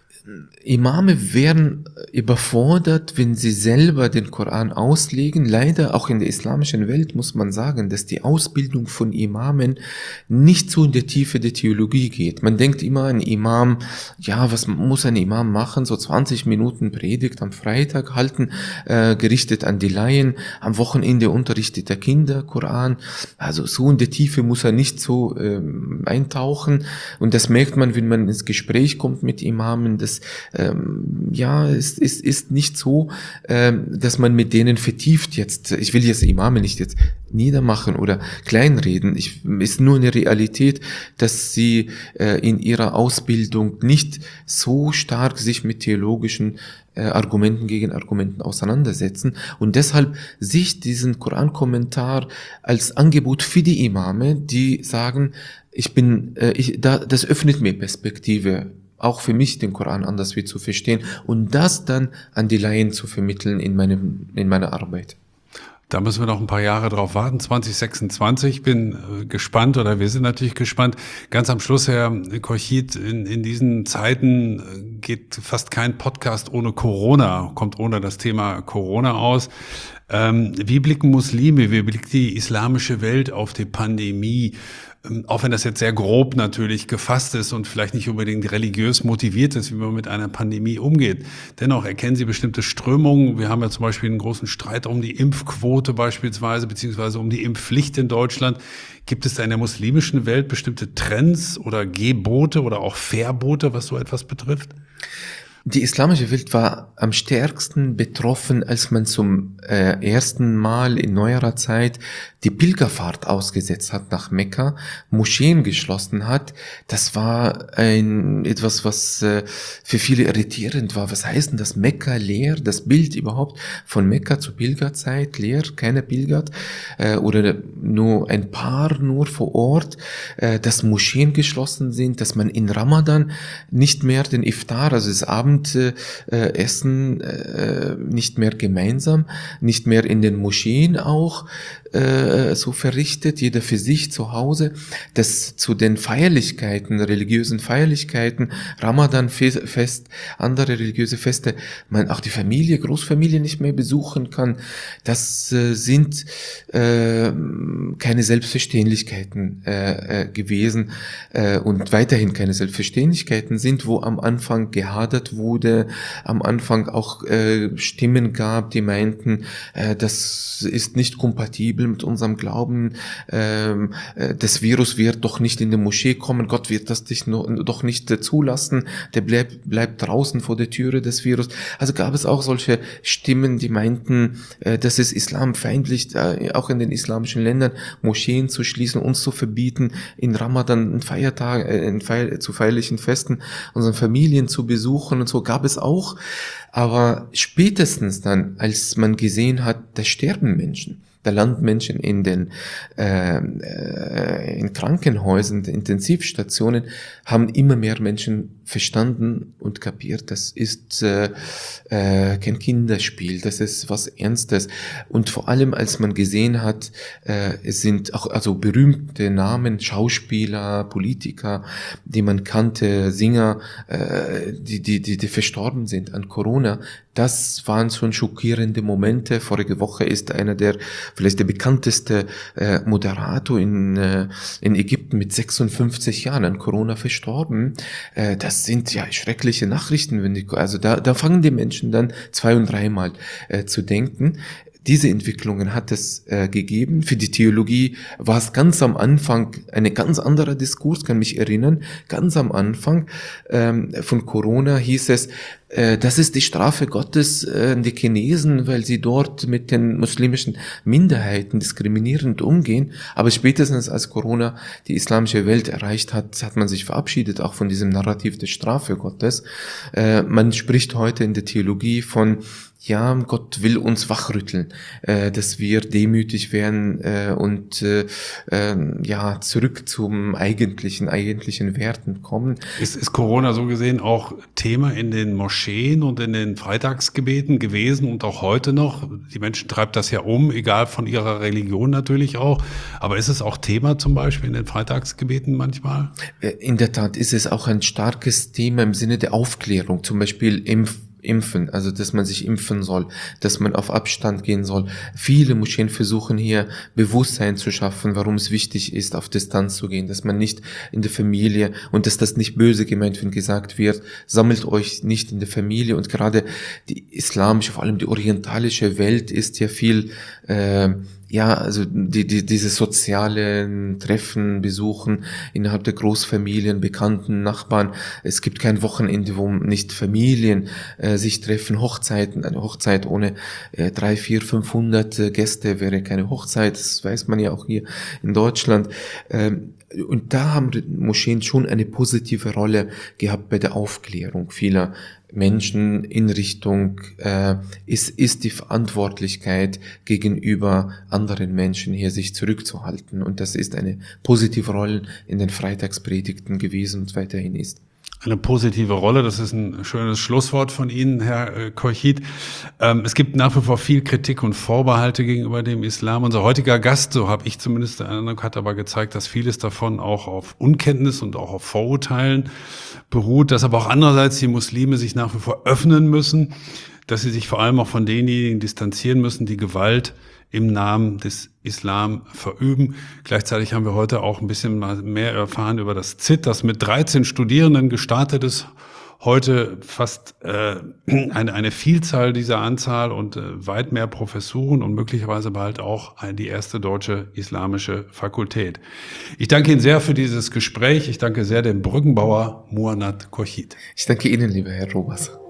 Imame werden überfordert, wenn sie selber den Koran auslegen. Leider auch in der islamischen Welt muss man sagen, dass die Ausbildung von Imamen nicht so in der Tiefe der Theologie geht. Man denkt immer, ein Imam, was muss ein Imam machen? So 20 Minuten Predigt am Freitag halten, gerichtet an die Laien. Am Wochenende unterrichtet er Kinder Koran. Also so in der Tiefe muss er nicht so eintauchen. Und das merkt man, wenn man ins Gespräch kommt mit Imamen, dass es ist nicht so, dass man mit denen vertieft jetzt, ich will jetzt Imame nicht jetzt niedermachen oder kleinreden, ist nur eine Realität, dass sie in ihrer Ausbildung nicht so stark sich mit theologischen Argumenten gegen Argumenten auseinandersetzen, und deshalb sich diesen Koran-Kommentar als Angebot für die Imame, die sagen, das öffnet mir Perspektive, auch für mich den Koran anders wie zu verstehen und das dann an die Laien zu vermitteln in meiner Arbeit. Da müssen wir noch ein paar Jahre drauf warten. 2026, bin gespannt, oder wir sind natürlich gespannt. Ganz am Schluss, Herr Khurshid, in diesen Zeiten geht fast kein Podcast ohne Corona, kommt ohne das Thema Corona aus. Wie blicken Muslime, wie blickt die islamische Welt auf die Pandemie? Auch wenn das jetzt sehr grob natürlich gefasst ist und vielleicht nicht unbedingt religiös motiviert ist, wie man mit einer Pandemie umgeht. Dennoch erkennen Sie bestimmte Strömungen. Wir haben ja zum Beispiel einen großen Streit um die Impfquote beispielsweise, beziehungsweise um die Impfpflicht in Deutschland. Gibt es da in der muslimischen Welt bestimmte Trends oder Gebote oder auch Verbote, was so etwas betrifft? Die islamische Welt war am stärksten betroffen, als man zum ersten Mal in neuerer Zeit die Pilgerfahrt ausgesetzt hat nach Mekka, Moscheen geschlossen hat. Das war etwas, was für viele irritierend war. Was heißt denn das, Mekka leer? Das Bild überhaupt von Mekka zur Pilgerzeit leer, keiner pilgert, oder nur ein paar nur vor Ort, dass Moscheen geschlossen sind, dass man in Ramadan nicht mehr den Iftar, also das Abend Abend essen nicht mehr gemeinsam, nicht mehr in den Moscheen auch so verrichtet, jeder für sich zu Hause, dass zu den Feierlichkeiten, religiösen Feierlichkeiten, Ramadan-Fest, andere religiöse Feste, man auch die Familie, Großfamilie nicht mehr besuchen kann. Das sind keine Selbstverständlichkeiten gewesen und weiterhin keine Selbstverständlichkeiten sind, wo am Anfang gehadert wurde, am Anfang auch Stimmen gab, die meinten, das ist nicht kompatibel mit unserem Glauben, das Virus wird doch nicht in die Moschee kommen, Gott wird das doch nicht zulassen, der bleibt draußen vor der Türe des Virus. Also gab es auch solche Stimmen, die meinten, das ist islamfeindlich, auch in den islamischen Ländern Moscheen zu schließen, uns zu verbieten, in Ramadan zu feierlichen Festen unseren Familien zu besuchen und so gab es auch. Aber spätestens dann, als man gesehen hat, da sterben Menschen, da landen Menschen in Krankenhäusern, Intensivstationen, haben immer mehr Menschen verstanden und kapiert, das ist kein Kinderspiel, das ist was Ernstes. Und vor allem, als man gesehen hat, es sind auch also berühmte Namen, Schauspieler, Politiker, die man kannte, Singer, die verstorben sind an Corona, das waren schon schockierende Momente. Vorige Woche ist vielleicht der bekannteste Moderator in Ägypten mit 56 Jahren an Corona verstorben. Das sind ja schreckliche Nachrichten. Da fangen die Menschen dann 2- und 3-mal zu denken. Diese Entwicklungen hat es gegeben. Für die Theologie war es ganz am Anfang ein ganz anderer Diskurs, kann mich erinnern. Ganz am Anfang von Corona hieß es, das ist die Strafe Gottes an die Chinesen, weil sie dort mit den muslimischen Minderheiten diskriminierend umgehen. Aber spätestens als Corona die islamische Welt erreicht hat, hat man sich verabschiedet, auch von diesem Narrativ der Strafe Gottes. Man spricht heute in der Theologie von ja, Gott will uns wachrütteln, dass wir demütig werden und zurück zum eigentlichen Werten kommen. Ist Corona so gesehen auch Thema in den Moscheen und in den Freitagsgebeten gewesen und auch heute noch? Die Menschen treibt das ja egal von ihrer Religion natürlich auch. Aber ist es auch Thema zum Beispiel in den Freitagsgebeten manchmal? In der Tat ist es auch ein starkes Thema im Sinne der Aufklärung, zum Beispiel Impfen, also dass man sich impfen soll, dass man auf Abstand gehen soll. Viele Moscheen versuchen hier Bewusstsein zu schaffen, warum es wichtig ist, auf Distanz zu gehen, dass man nicht in der Familie und dass das nicht böse gemeint, wenn gesagt wird, sammelt euch nicht in der Familie. Und gerade die islamische, vor allem die orientalische Welt ist ja viel also diese sozialen Treffen, Besuchen innerhalb der Großfamilien, Bekannten, Nachbarn. Es gibt kein Wochenende, wo nicht Familien sich treffen, Hochzeiten. Eine Hochzeit ohne 300, 400, 500 Gäste wäre keine Hochzeit. Das weiß man ja auch hier in Deutschland. Und da haben Moscheen schon eine positive Rolle gehabt bei der Aufklärung vieler Menschen in Richtung, ist die Verantwortlichkeit gegenüber anderen Menschen hier sich zurückzuhalten. Und das ist eine positive Rolle in den Freitagspredigten gewesen und weiterhin ist. Eine positive Rolle, das ist ein schönes Schlusswort von Ihnen, Herr Korchit. Es gibt nach wie vor viel Kritik und Vorbehalte gegenüber dem Islam. Unser heutiger Gast, so habe ich zumindest den Eindruck, hat aber gezeigt, dass vieles davon auch auf Unkenntnis und auch auf Vorurteilen beruht, dass aber auch andererseits die Muslime sich nach wie vor öffnen müssen, dass sie sich vor allem auch von denjenigen distanzieren müssen, die Gewalt im Namen des Islam verüben. Gleichzeitig haben wir heute auch ein bisschen mehr erfahren über das ZIT, das mit 13 Studierenden gestartet ist. Heute fast eine Vielzahl dieser Anzahl und weit mehr Professuren und möglicherweise bald auch die erste deutsche islamische Fakultät. Ich danke Ihnen sehr für dieses Gespräch. Ich danke sehr dem Brückenbauer Muannat Korchit. Ich danke Ihnen, lieber Herr Robers.